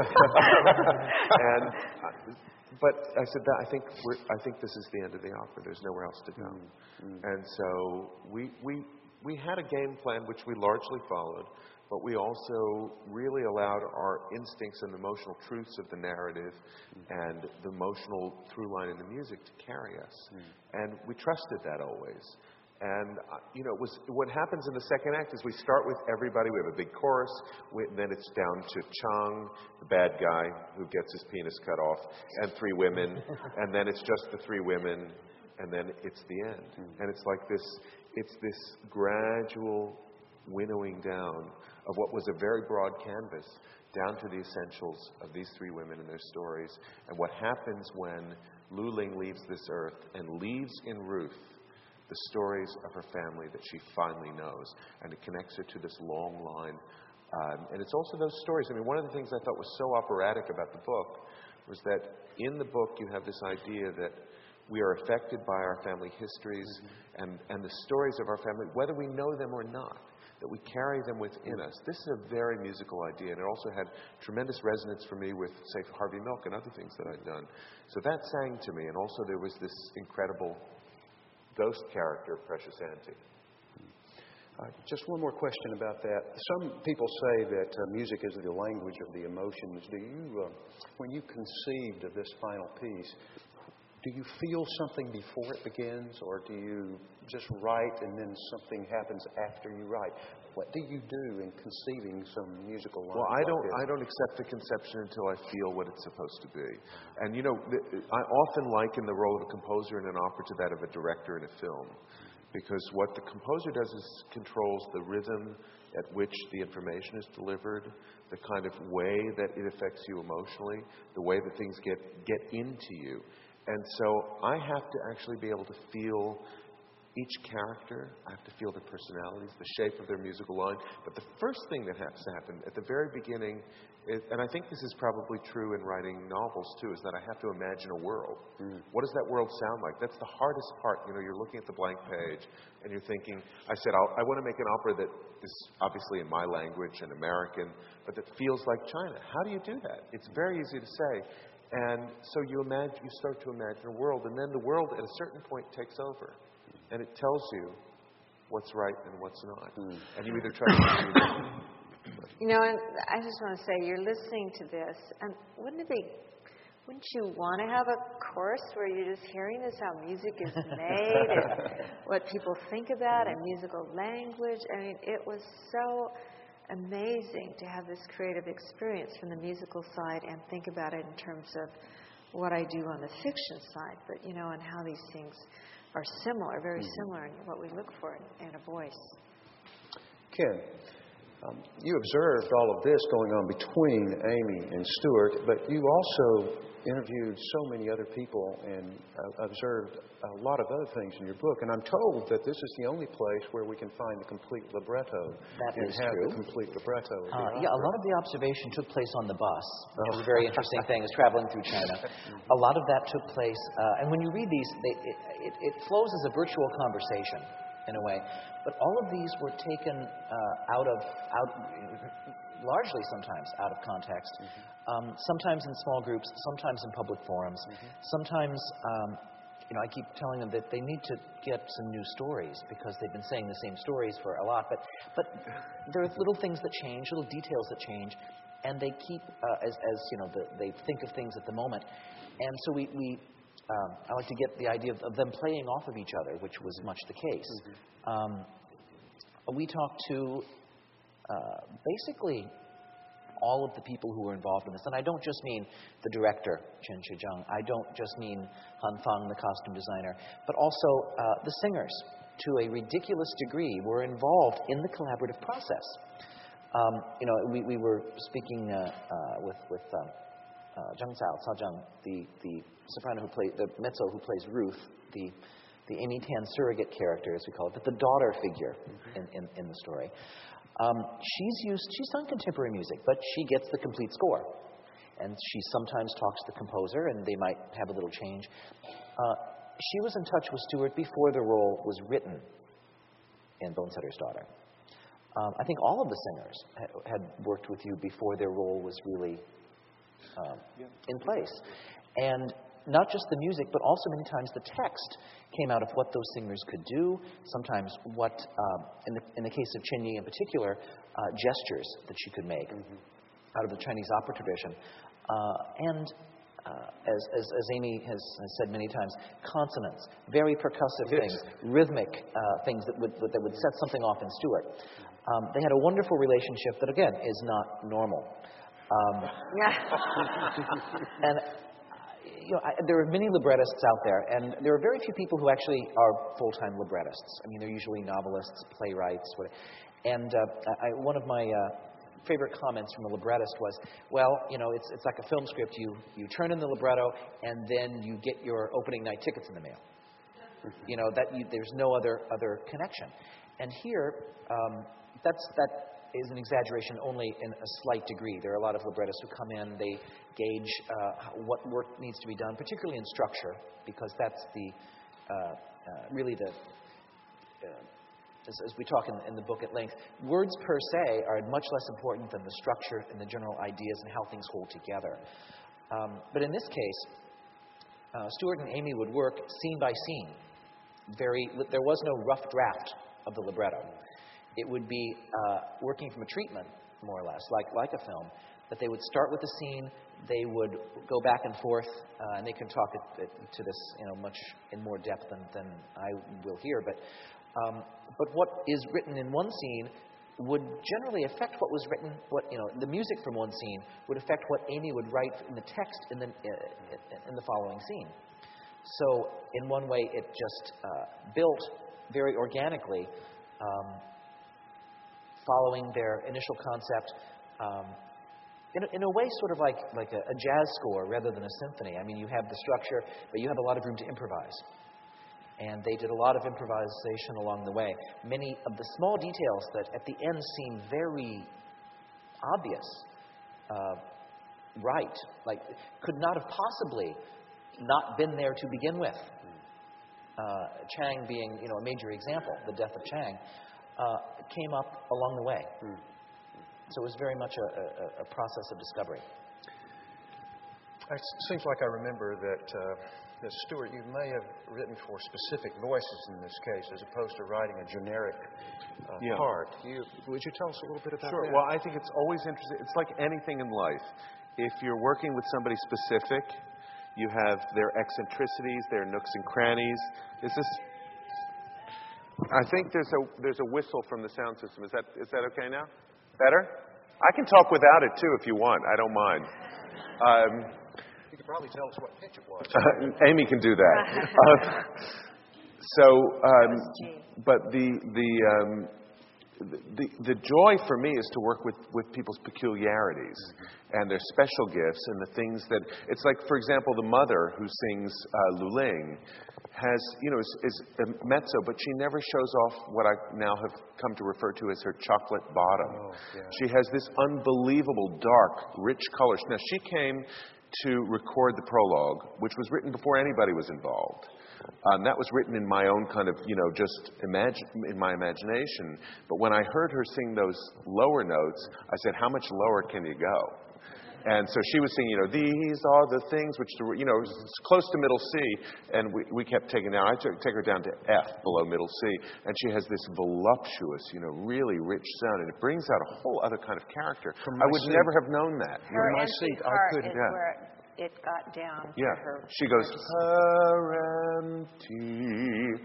But I said, I think this is the end of the opera. There's nowhere else to go. And so we had a game plan which we largely followed, but we also really allowed our instincts and the emotional truths of the narrative and the emotional through line in the music to carry us. And we trusted that always. And, what happens in the second act is we start with everybody. We have a big chorus. Then it's down to Chang, the bad guy who gets his penis cut off, and 3 women. And then it's just the 3 women. And then it's the end. And it's like this gradual winnowing down of what was a very broad canvas down to the essentials of these 3 women and their stories. And what happens when Lu Ling leaves this earth and leaves in Ruth the stories of her family that she finally knows, and it connects her to this long line. And it's also those stories. I mean, one of the things I thought was so operatic about the book was that in the book you have this idea that we are affected by our family histories and the stories of our family, whether we know them or not, that we carry them within us. This is a very musical idea, and it also had tremendous resonance for me with, say, Harvey Milk and other things that I'd done. So that sang to me, and also there was this incredible ghost character, Precious Auntie. Just one more question about that. Some people say that music is the language of the emotions. Do you, when you conceived of this final piece, do you feel something before it begins, or do you just write and then something happens after you write? What do you do in conceiving some musical lines? Well, I don't accept the conception until I feel what it's supposed to be. And I often liken the role of a composer in an opera to that of a director in a film, because what the composer does is controls the rhythm at which the information is delivered, the kind of way that it affects you emotionally, the way that things get into you. And so I have to actually be able to feel each character. I have to feel their personalities, the shape of their musical line. But the first thing that has to happen at the very beginning, and I think this is probably true in writing novels too, is that I have to imagine a world. What does that world sound like? That's the hardest part. You know, you're looking at the blank page and you're thinking, I want to make an opera that is obviously in my language and American, but that feels like China. How do you do that? It's very easy to say. And so you start to imagine a world, and then the world at a certain point takes over. And it tells you what's right and what's not. And you either try to do that. You know, and I just want to say, you're listening to this, and wouldn't you want to have a course where you're just hearing this, how music is made and what people think about and musical language? I mean, it was so amazing to have this creative experience from the musical side and think about it in terms of what I do on the fiction side, but, you know, and how these things are similar, very similar in what we look for in a voice. Ken, you observed all of this going on between Amy and Stuart, but you also interviewed so many other people and observed a lot of other things in your book. And I'm told that this is the only place where we can find the complete libretto. That and is have true. the complete libretto. Yeah, a lot of the observation took place on the bus, which was a very interesting thing, is traveling through China. A lot of that took place, and when you read these, it flows as a virtual conversation in a way. But all of these were taken largely sometimes out of context. Sometimes in small groups, sometimes in public forums. Sometimes, I keep telling them that they need to get some new stories because they've been saying the same stories for a lot. But there are little things that change, little details that change, and they keep they think of things at the moment. And so I like to get the idea of them playing off of each other, which was much the case. We talked to basically all of the people who were involved in this. And I don't just mean the director, Chen Shizheng. I don't just mean Han Feng, the costume designer, but also the singers, to a ridiculous degree, were involved in the collaborative process. We were speaking with Zhang Cao Zhang, the soprano the mezzo who plays Ruth, the Amy Tan surrogate character, as we call it, but the daughter figure in the story. She's done contemporary music, but she gets the complete score. And she sometimes talks to the composer, and they might have a little change. She was in touch with Stuart before the role was written in Bonesetter's Daughter. I think all of the singers had worked with you before their role was really in place. And not just the music, but also many times the text came out of what those singers could do, sometimes what, in the case of Chen Yi in particular, gestures that she could make out of the Chinese opera tradition. As Amy has said many times, consonants, very percussive things, rhythmic things that would set something off in Stuart. They had a wonderful relationship that, again, is not normal. And there are many librettists out there, and there are very few people who actually are full-time librettists. I mean, they're usually novelists, playwrights, whatever. And one of my favorite comments from a librettist was, well, it's like a film script. You turn in the libretto, and then you get your opening night tickets in the mail. There's no other connection. And here, that is an exaggeration only in a slight degree. There are a lot of librettists who come in, they gauge what work needs to be done, particularly in structure, because that's as we talk in the book at length, words per se are much less important than the structure and the general ideas and how things hold together. But in this case, Stuart and Amy would work scene by scene. There was no rough draft of the libretto. It would be working from a treatment, more or less, like a film. But they would start with the scene, they would go back and forth, and they can talk to this, much in more depth than I will here. But what is written in one scene would generally affect what was written. The music from one scene would affect what Amy would write in the text in the following scene. So in one way, it just built very organically, following their initial concept, in a way sort of like a jazz score rather than a symphony. I mean, you have the structure, but you have a lot of room to improvise. And they did a lot of improvisation along the way. Many of the small details that at the end seem very obvious, right, like could not have possibly not been there to begin with. Chang being, a major example, the death of Chang, came up along the way. So it was very much a process of discovery. It seems like I remember that Stuart, you may have written for specific voices in this case, as opposed to writing a generic part. Would you tell us a little bit about that? Well, I think it's always interesting. It's like anything in life. If you're working with somebody specific, you have their eccentricities, their nooks and crannies. I think there's a whistle from the sound system. Is that okay now? Better? I can talk without it too if you want. I don't mind. You could probably tell us what pitch it was. Amy can do that. But the joy for me is to work with people's peculiarities and their special gifts and the things that it's like. For example, the mother who sings Lu Ling has, is a mezzo, but she never shows off what I now have come to refer to as her chocolate bottom. Oh, yeah. She has this unbelievable dark, rich colors. Now, she came to record the prologue, which was written before anybody was involved. That was written in my own kind of, just in my imagination. But when I heard her sing those lower notes, I said, how much lower can you go? And so she was singing, these are the things which, it's close to middle C. And we kept taking down, I take her down to F, below middle C. And she has this voluptuous, really rich sound. And it brings out a whole other kind of character. I would never have known that. Her my empty seat, I part couldn't. is where it got down to her. She goes, her empty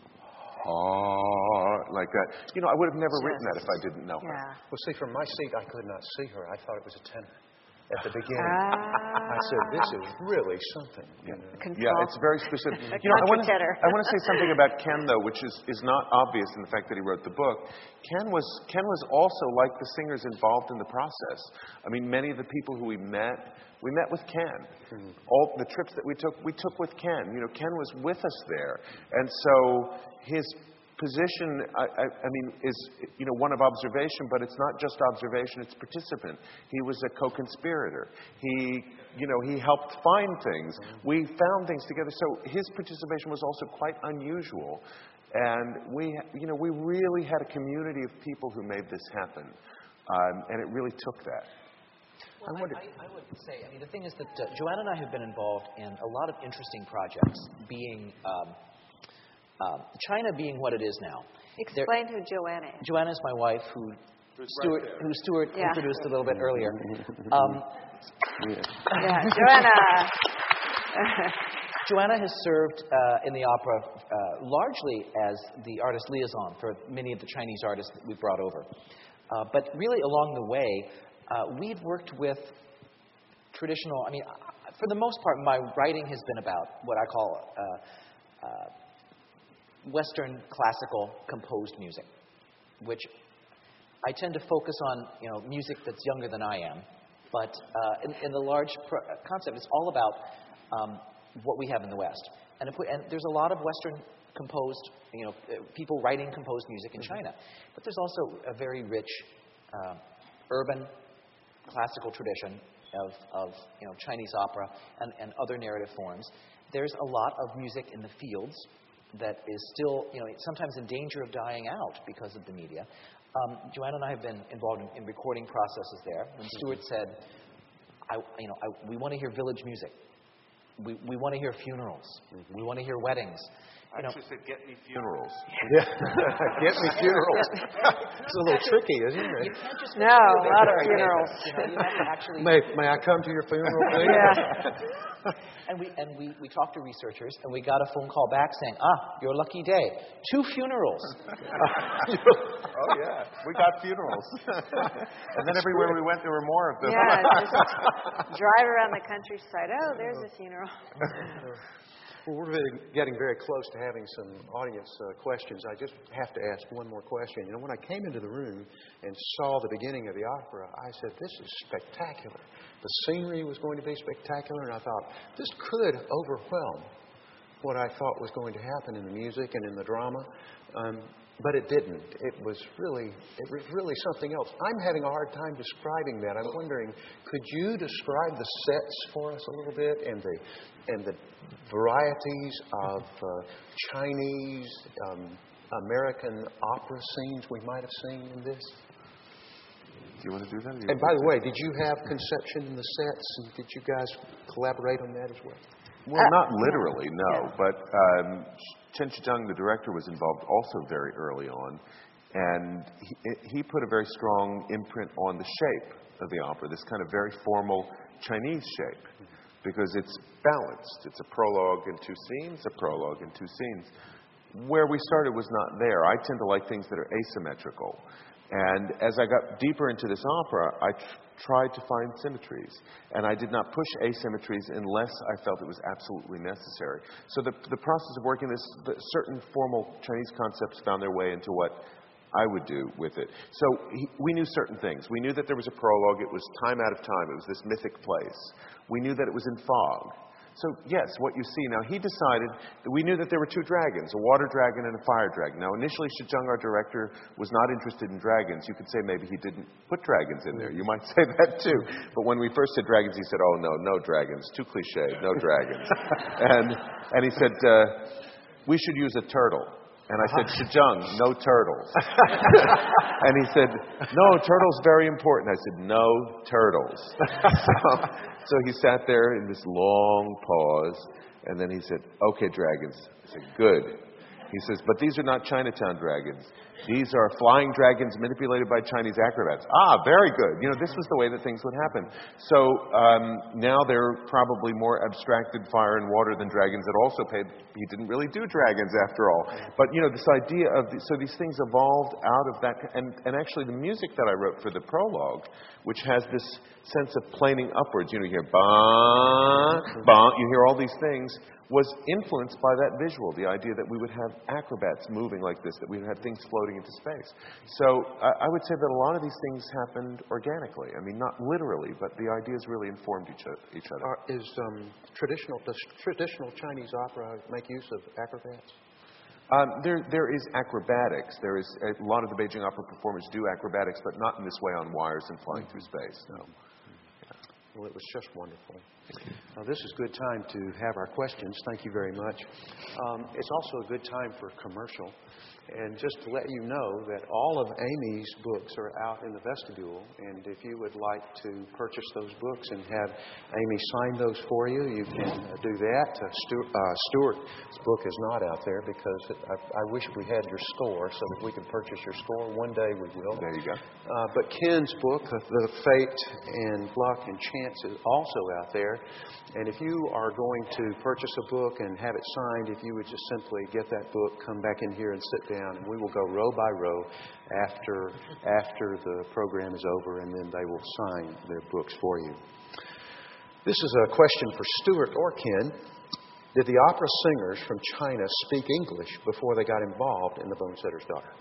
heart, like that. I would have never written that if I didn't know her. Well, see, from my seat, I could not see her. I thought it was a tenor. At the beginning, I said, "This is really something." Yeah, it's very specific. I want to say something about Ken, though, which is not obvious in the fact that he wrote the book. Ken was also like the singers involved in the process. I mean, many of the people who we met with Ken. All the trips that we took with Ken. Ken was with us there, and so his position, I mean, is one of observation, but it's not just observation; it's participant. He was a co-conspirator. He helped find things. We found things together. So his participation was also quite unusual, and we really had a community of people who made this happen, and it really took that. Well, I would say, the thing is that Joanna and I have been involved in a lot of interesting projects, being China being what it is now. Explain who Joanna is. Joanna is my wife, who Stuart introduced a little bit earlier. Joanna. Joanna has served in the opera largely as the artist liaison for many of the Chinese artists that we brought over. But really along the way, we've worked with traditional, for the most part, my writing has been about what I call Western classical composed music, which I tend to focus on, music that's younger than I am. But in the large concept, it's all about what we have in the West. And there's a lot of Western composed, people writing composed music in China. But there's also a very rich urban classical tradition of Chinese opera and other narrative forms. There's a lot of music in the fields that is still, sometimes in danger of dying out because of the media. Joanna and I have been involved in recording processes there. When Stuart said, we want to hear village music. We want to hear funerals. We want to hear weddings. I actually said, get me funerals. Yeah, get me funerals. It's a little tricky, isn't it? You can't just a lot of funerals. You have to actually... May I come to your funeral, please? And we talked to researchers, and we got a phone call back saying, your lucky day. 2 funerals. Oh, yeah. We got funerals. And then everywhere we went, there were more of them. Yeah, just drive around the countryside. Oh, there's a funeral. Well, we're really getting very close to having some audience questions. I just have to ask one more question. You know, when I came into the room and saw the beginning of the opera, I said, this is spectacular. The scenery was going to be spectacular, and I thought, this could overwhelm what I thought was going to happen in the music and in the drama. But it didn't. It was really something else. I'm having a hard time describing that. I'm wondering, could you describe the sets for us a little bit and the varieties of Chinese, American opera scenes we might have seen in this? Do you want to do that? And by the way, did you have conception in the sets, and did you guys collaborate on that as well? Well, not literally, no. But Chen Shizheng, the director, was involved also very early on. And he put a very strong imprint on the shape of the opera, this kind of very formal Chinese shape, because it's balanced. It's a prologue and two scenes, a prologue and two scenes. Where we started was not there. I tend to like things that are asymmetrical. And as I got deeper into this opera, I tried to find symmetries. And I did not push asymmetries unless I felt it was absolutely necessary. So the process of working this, certain formal Chinese concepts found their way into what I would do with it. So we knew certain things. We knew that there was a prologue. It was time out of time. It was this mythic place. We knew that it was in fog. So, yes, what you see. Now, he decided that we knew that there were two dragons, a water dragon and a fire dragon. Now, initially, Shizheng, our director, was not interested in dragons. You could say maybe he didn't put dragons in there. You might say that, too. But when we first said dragons, he said, oh, no dragons. Too cliche. No dragons. and he said, we should use a turtle. And I said, Shizheng, no turtles. And he said, no, turtles very important. I said, no turtles. So he sat there in this long pause, and then he said, okay, dragons. I said, good. He says, but these are not Chinatown dragons. These are flying dragons manipulated by Chinese acrobats. Ah, very good. You know, this was the way that things would happen. So now they're probably more abstracted fire and water than dragons that also paid. He didn't really do dragons after all. But, you know, this idea of, so these things evolved out of that. And actually the music that I wrote for the prologue, which has this sense of planing upwards, you know, you hear ba, ba, you hear all these things, was influenced by that visual, the idea that we would have acrobats moving like this, that we would have things floating into space. So I would say that a lot of these things happened organically. I mean, not literally, but the ideas really informed each other. Does traditional Chinese opera make use of acrobats? There is acrobatics. There is a lot of the Beijing opera performers do acrobatics, but not in this way on wires and flying through space. No. Well, it was just wonderful. This is a good time to have our questions. Thank you very much. It's also a good time for a commercial. And just to let you know that all of Amy's books are out in the vestibule. And if you would like to purchase those books and have Amy sign those for you, you can do that. Stuart's book is not out there because I wish we had your score so that we could purchase your score. One day we will. There you go. But Ken's book, The Fate and Luck and Chance, is also out there. And if you are going to purchase a book and have it signed, if you would just simply get that book, come back in here and sit down, and we will go row by row after the program is over, and then they will sign their books for you. This is a question for Stuart or Ken. Did the opera singers from China speak English before they got involved in The Bone Setter's Daughter?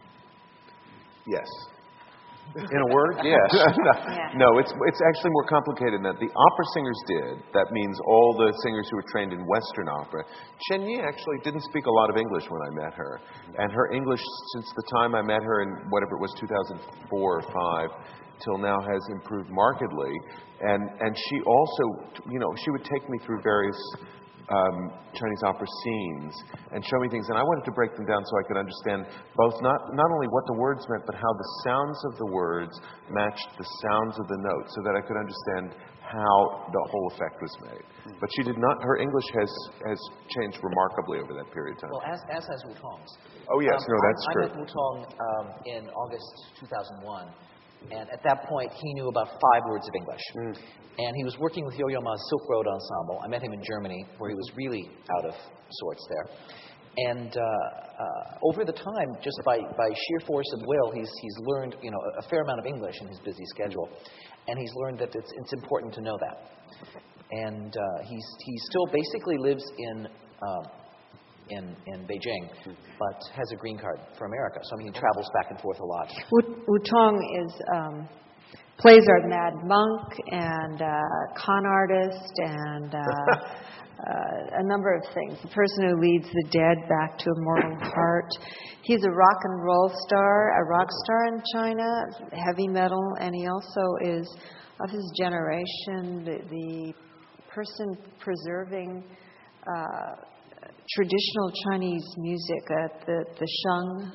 Yes. In a word, yes. No, it's actually more complicated than that. The opera singers did. That means all the singers who were trained in Western opera. Chen Yi actually didn't speak a lot of English when I met her. And her English, since the time I met her in whatever it was, 2004 or 5, till now has improved markedly. And she also, you know, she would take me through various Chinese opera scenes and show me things, and I wanted to break them down so I could understand both not only what the words meant, but how the sounds of the words matched the sounds of the notes, so that I could understand how the whole effect was made. But she did not. Her English has changed remarkably over that period of time. Well, as has Wu Tong's. Oh yes, no, that's true. I met Wu Tong in August 2001. And at that point, he knew about 5 words of English. And he was working with Yo-Yo Ma's Silk Road Ensemble. I met him in Germany, where he was really out of sorts there. And over the time, just by sheer force of will, he's learned, you know, a fair amount of English in his busy schedule. And he's learned that it's important to know that. And he still basically lives in in Beijing, but has a green card for America. So I mean, he travels back and forth a lot. Wu Tong is plays our mad monk and con artist and a number of things. The person who leads the dead back to a mortal heart. He's a rock and roll star, a rock star in China, heavy metal, and he also is of his generation, the person preserving traditional Chinese music, the sheng,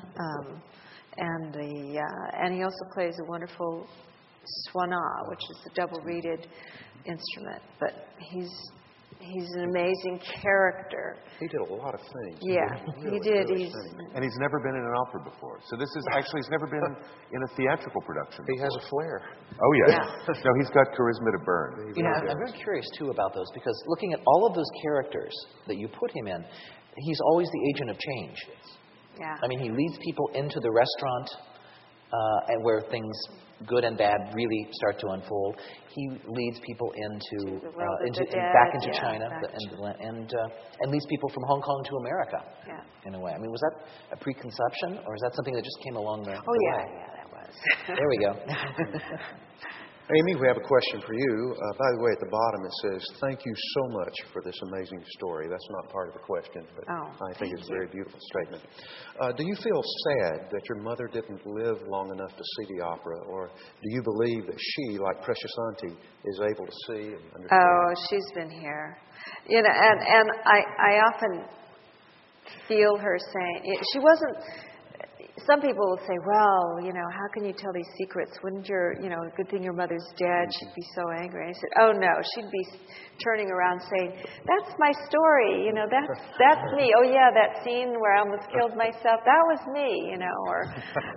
and he also plays a wonderful swana, which is a double-reeded instrument. But he's an amazing character. He did a lot of things. Yeah, he did. And he's never been in an opera before. So this is actually, he's never been in a theatrical production before. He has a flair. Oh, yeah. No, he's got charisma to burn. You know, I'm very curious, too, about those, because looking at all of those characters that you put him in, he's always the agent of change. Yeah. I mean, he leads people into the restaurant and where things good and bad really start to unfold. He leads people into back into China and leads people from Hong Kong to America. Yeah. In a way. I mean, was that a preconception, or is that something that just came along the way? That was. There we go. Amy, we have a question for you. By the way, at the bottom it says, "Thank you so much for this amazing story." That's not part of the question, but I think it's a very beautiful statement. Do you feel sad that your mother didn't live long enough to see the opera, or do you believe that she, like Precious Auntie, is able to see and understand? Oh, she's been here. You know, and I often feel her saying, she wasn't. Some people will say, well, you know, how can you tell these secrets? Wouldn't good thing your mother's dead, she'd be so angry. And I said, oh no, she'd be turning around saying, that's my story, you know, that's me. Oh yeah, that scene where I almost killed myself, that was me, you know. Or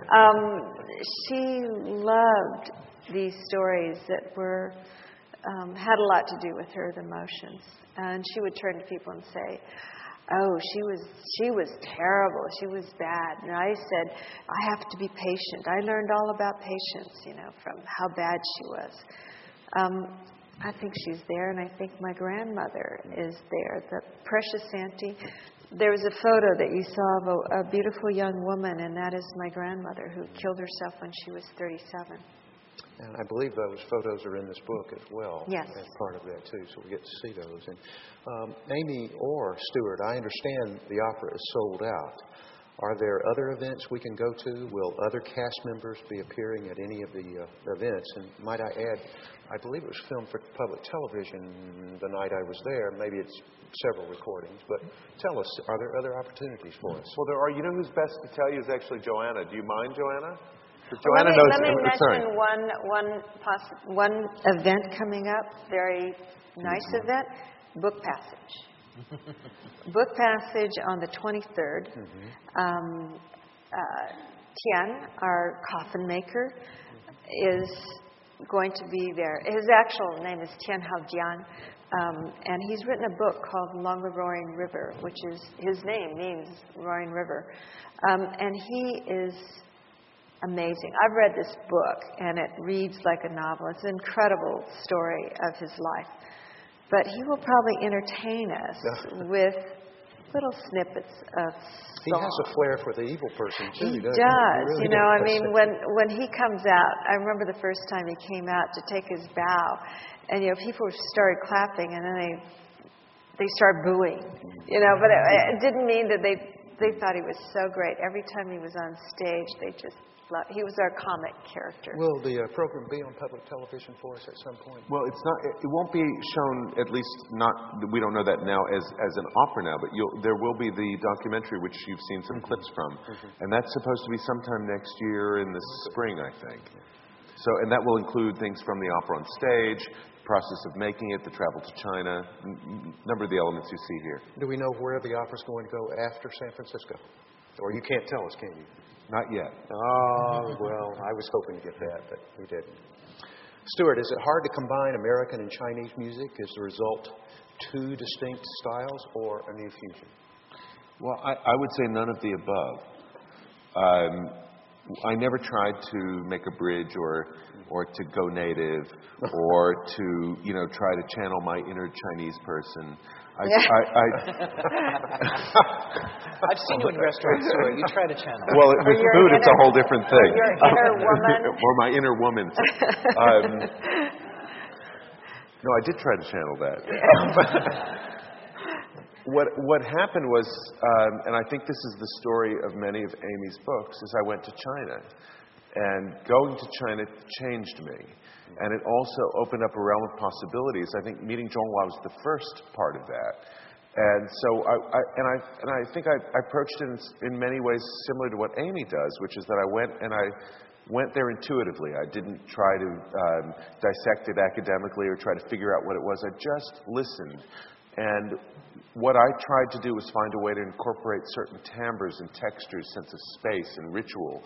she loved these stories that were had a lot to do with her emotions. And she would turn to people and say, oh, she was terrible. She was bad. And I said, I have to be patient. I learned all about patience, you know, from how bad she was. I think she's there, and I think my grandmother is there. The Precious Auntie. There was a photo that you saw of a beautiful young woman, and that is my grandmother, who killed herself when she was 37. And I believe those photos are in this book as well. Yes. As part of that, too, so we get to see those. And Amy or Stuart, I understand the opera is sold out. Are there other events we can go to? Will other cast members be appearing at any of the events? And might I add, I believe it was filmed for public television the night I was there. Maybe it's several recordings. But tell us, are there other opportunities for us? Well, there are. You know who's best to tell you is actually Joanna. Do you mind, Joanna? Let me mention one event coming up, very nice event, Book Passage. Book Passage on the 23rd. Tian, our coffin maker, is going to be there. His actual name is Tian Haojian, and he's written a book called Along the Roaring River, which is, his name means Roaring River. And he is amazing. I've read this book, and it reads like a novel. It's an incredible story of his life. But he will probably entertain us with little snippets of song. He has a flair for the evil person, too. He does. Really you know, I mean, when he comes out, I remember the first time he came out to take his bow, and, you know, people started clapping, and then they started booing. You know, but it didn't mean that they thought he was so great. Every time he was on stage, they just loved. He was our comic character. Will the program be on public television for us at some point? Well, it's not. It won't be shown. At least not. We don't know that now as an opera now. But there will be the documentary, which you've seen some clips from, and that's supposed to be sometime next year in the spring, I think. So, and that will include things from the opera on stage, process of making it, the travel to China, number of the elements you see here. Do we know where the opera's going to go after San Francisco? Or you can't tell us, can you? Not yet. Oh, well, I was hoping to get that, but we didn't. Stuart, is it hard to combine American and Chinese music? Is the result two distinct styles or a new fusion? Well, I would say none of the above. I never tried to make a bridge or to go native or to, try to channel my inner Chinese person. I've seen you in restaurants, Stuart. You try to channel. Well, with food, it's a whole different thing. Your inner woman. Or my inner woman. No, I did try to channel that. What happened was, and I think this is the story of many of Amy's books, is I went to China. And going to China changed me. And it also opened up a realm of possibilities. I think meeting Zhonghua was the first part of that. And so I think I approached it in many ways similar to what Amy does, which is that I went there intuitively. I didn't try to dissect it academically or try to figure out what it was. I just listened. And what I tried to do was find a way to incorporate certain timbres and textures, sense of space and ritual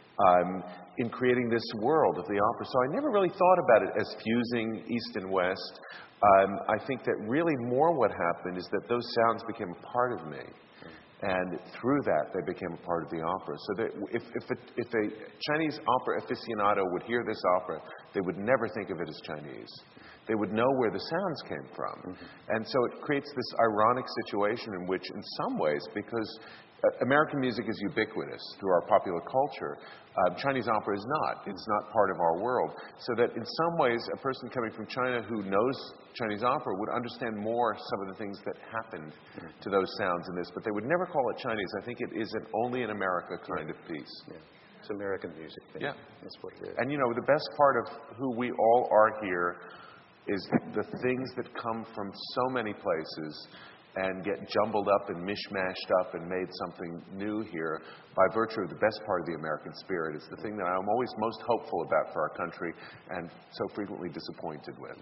in creating this world of the opera. So I never really thought about it as fusing East and West. I think that really more what happened is that those sounds became a part of me. And through that, they became a part of the opera. So that if a Chinese opera aficionado would hear this opera, they would never think of it as Chinese. They would know where the sounds came from. And so it creates this ironic situation in which, in some ways, because American music is ubiquitous through our popular culture, Chinese opera is not. It's not part of our world. So that in some ways, a person coming from China who knows Chinese opera would understand more some of the things that happened to those sounds in this, but they would never call it Chinese. I think it is an only in America kind of piece. Yeah. It's American music. Yeah. That's what it is. And the best part of who we all are here is the things that come from so many places and get jumbled up and mishmashed up and made something new here by virtue of the best part of the American spirit. It's the thing that I'm always most hopeful about for our country and so frequently disappointed with.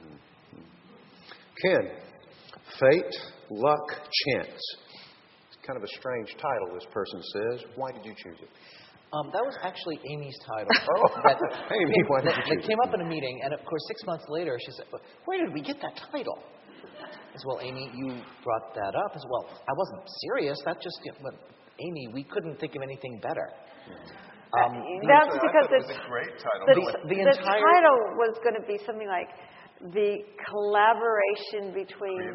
Ken, Fate, Luck, Chance. It's kind of a strange title, this person says. Why did you choose it? That was actually Amy's title. Amy, why did you choose it came up in a meeting, and of course, 6 months later, she said, "Where did we get that title?" I said, "Well, Amy, you brought that up." I said, "Well, I wasn't serious. That just, but Amy, we couldn't think of anything better." That's because it was a great title. The title was going to be something like the collaboration between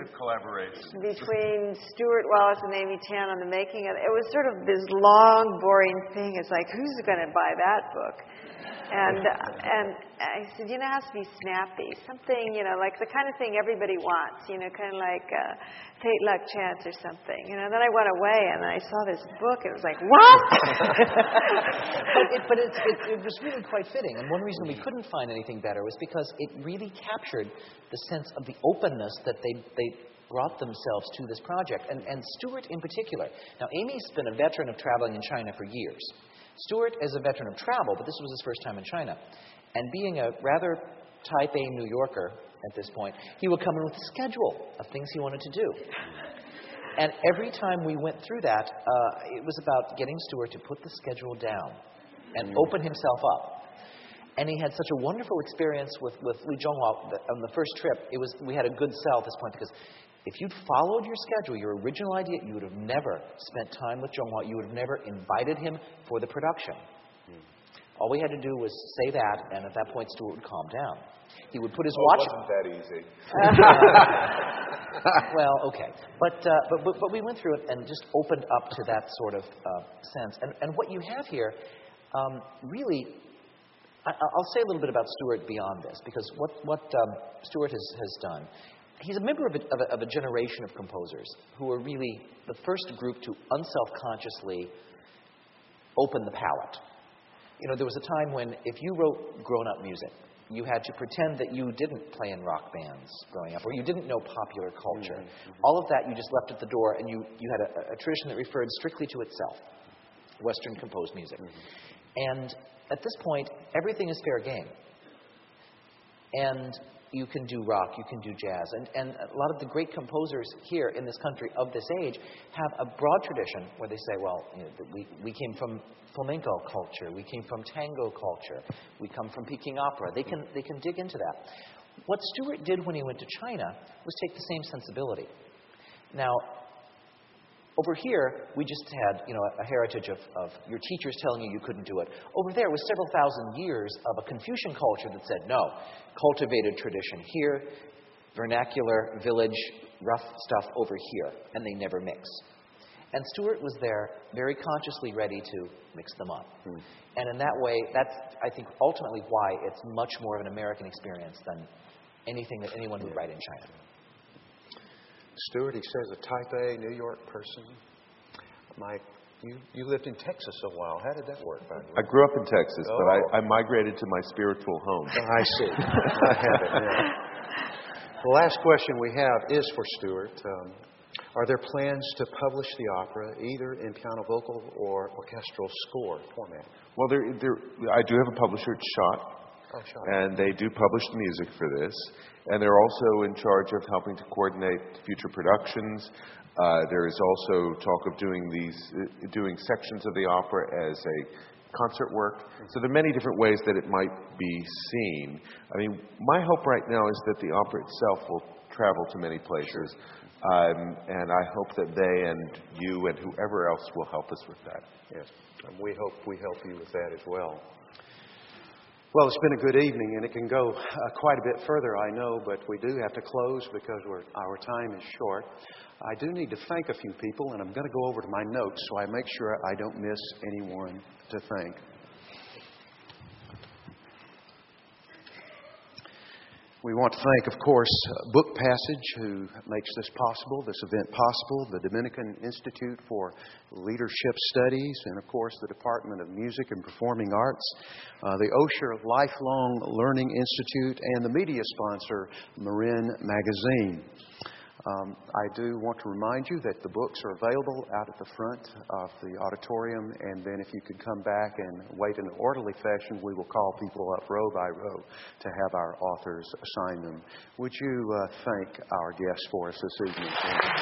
Stuart Wallace and Amy Tan on the making of it. It was sort of this long, boring thing. It's like, who's going to buy that book? And I said, it has to be snappy. Something, like the kind of thing everybody wants, kind of like Fate, Luck, Chance or something. Then I went away and I saw this book. It was like, what? But it was really quite fitting. And one reason we couldn't find anything better was because it really captured the sense of the openness that they brought themselves to this project. And Stuart in particular. Now, Amy's been a veteran of traveling in China for years. Stuart is a veteran of travel, but this was his first time in China. And being a rather type A New Yorker at this point, he would come in with a schedule of things he wanted to do. And every time we went through that, it was about getting Stuart to put the schedule down and open himself up. And he had such a wonderful experience with Li Zhonghua on the first trip. We had a good sell at this point because if you'd followed your schedule, your original idea, you would have never spent time with Zhonghua. You would have never invited him for the production. All we had to do was say that, and at that point, Stuart would calm down. He would put his watch. It wasn't that easy. Well, okay, but we went through it and just opened up to that sort of sense. And what you have here, really, I'll say a little bit about Stuart beyond this, because what Stuart has done. He's a member of a generation of composers who are really the first group to unselfconsciously open the palette. There was a time when if you wrote grown-up music, you had to pretend that you didn't play in rock bands growing up, or you didn't know popular culture. All of that you just left at the door, and you had a tradition that referred strictly to itself, Western composed music. And at this point, everything is fair game. And you can do rock, you can do jazz. And a lot of the great composers here in this country of this age have a broad tradition where they say, well, we came from flamenco culture, we came from tango culture, we come from Peking opera. They can dig into that. What Stuart did when he went to China was take the same sensibility. Now, Over here, we just had, a heritage of your teachers telling you couldn't do it. Over there was several thousand years of a Confucian culture that said, no, cultivated tradition here, vernacular, village, rough stuff over here, and they never mix. And Stuart was there very consciously ready to mix them up. And in that way, that's, I think, ultimately why it's much more of an American experience than anything that anyone would write in China. Stuart, he says a type A New York person. You lived in Texas a while. How did that work, by the way? I grew up in Texas, but I migrated to my spiritual home. I see. I have it now. The last question we have is for Stuart. Are there plans to publish the opera either in piano vocal or orchestral score format? Well, I do have a publisher, it's Schott. And they do publish the music for this. And they're also in charge of helping to coordinate future productions. There is also talk of doing sections of the opera as a concert work. So there are many different ways that it might be seen. I mean, my hope right now is that the opera itself will travel to many places. And I hope that they and you and whoever else will help us with that. Yes, and we help you with that as well. Well, it's been a good evening, and it can go quite a bit further, I know, but we do have to close because our time is short. I do need to thank a few people, and I'm going to go over to my notes so I make sure I don't miss anyone to thank. We want to thank, of course, Book Passage, who makes this event possible, the Dominican Institute for Leadership Studies, and, of course, the Department of Music and Performing Arts, the Osher Lifelong Learning Institute, and the media sponsor, Marin Magazine. I do want to remind you that the books are available out at the front of the auditorium, and then if you could come back and wait in an orderly fashion, we will call people up row by row to have our authors sign them. Would you thank our guests for us this evening?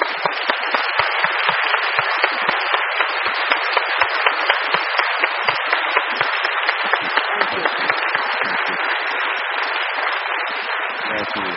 Thank you.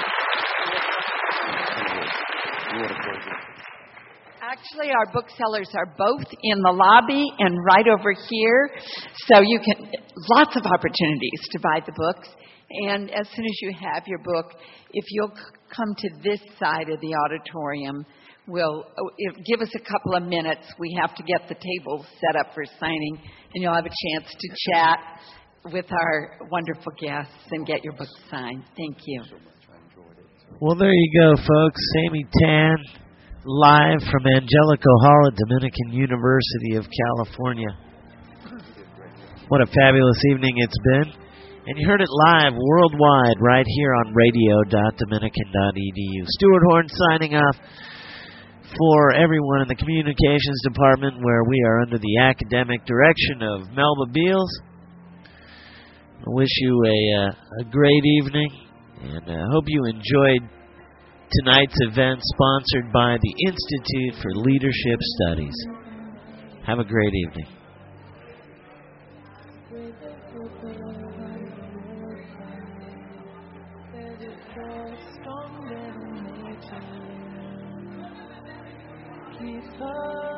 Actually, our booksellers are both in the lobby and right over here. So you can, lots of opportunities to buy the books. And as soon as you have your book, if you'll come to this side of the auditorium, give us a couple of minutes. We have to get the table set up for signing, and you'll have a chance to chat with our wonderful guests and get your book signed. Thank you. Well, there you go, folks. Amy Tan, live from Angelico Hall at Dominican University of California. What a fabulous evening it's been. And you heard it live worldwide right here on radio.dominican.edu. Stuart Horn signing off for everyone in the communications department, where we are under the academic direction of Melba Beals. I wish you a great evening, and I hope you enjoyed tonight's event sponsored by the Institute for Leadership Studies. Have a great evening. Keep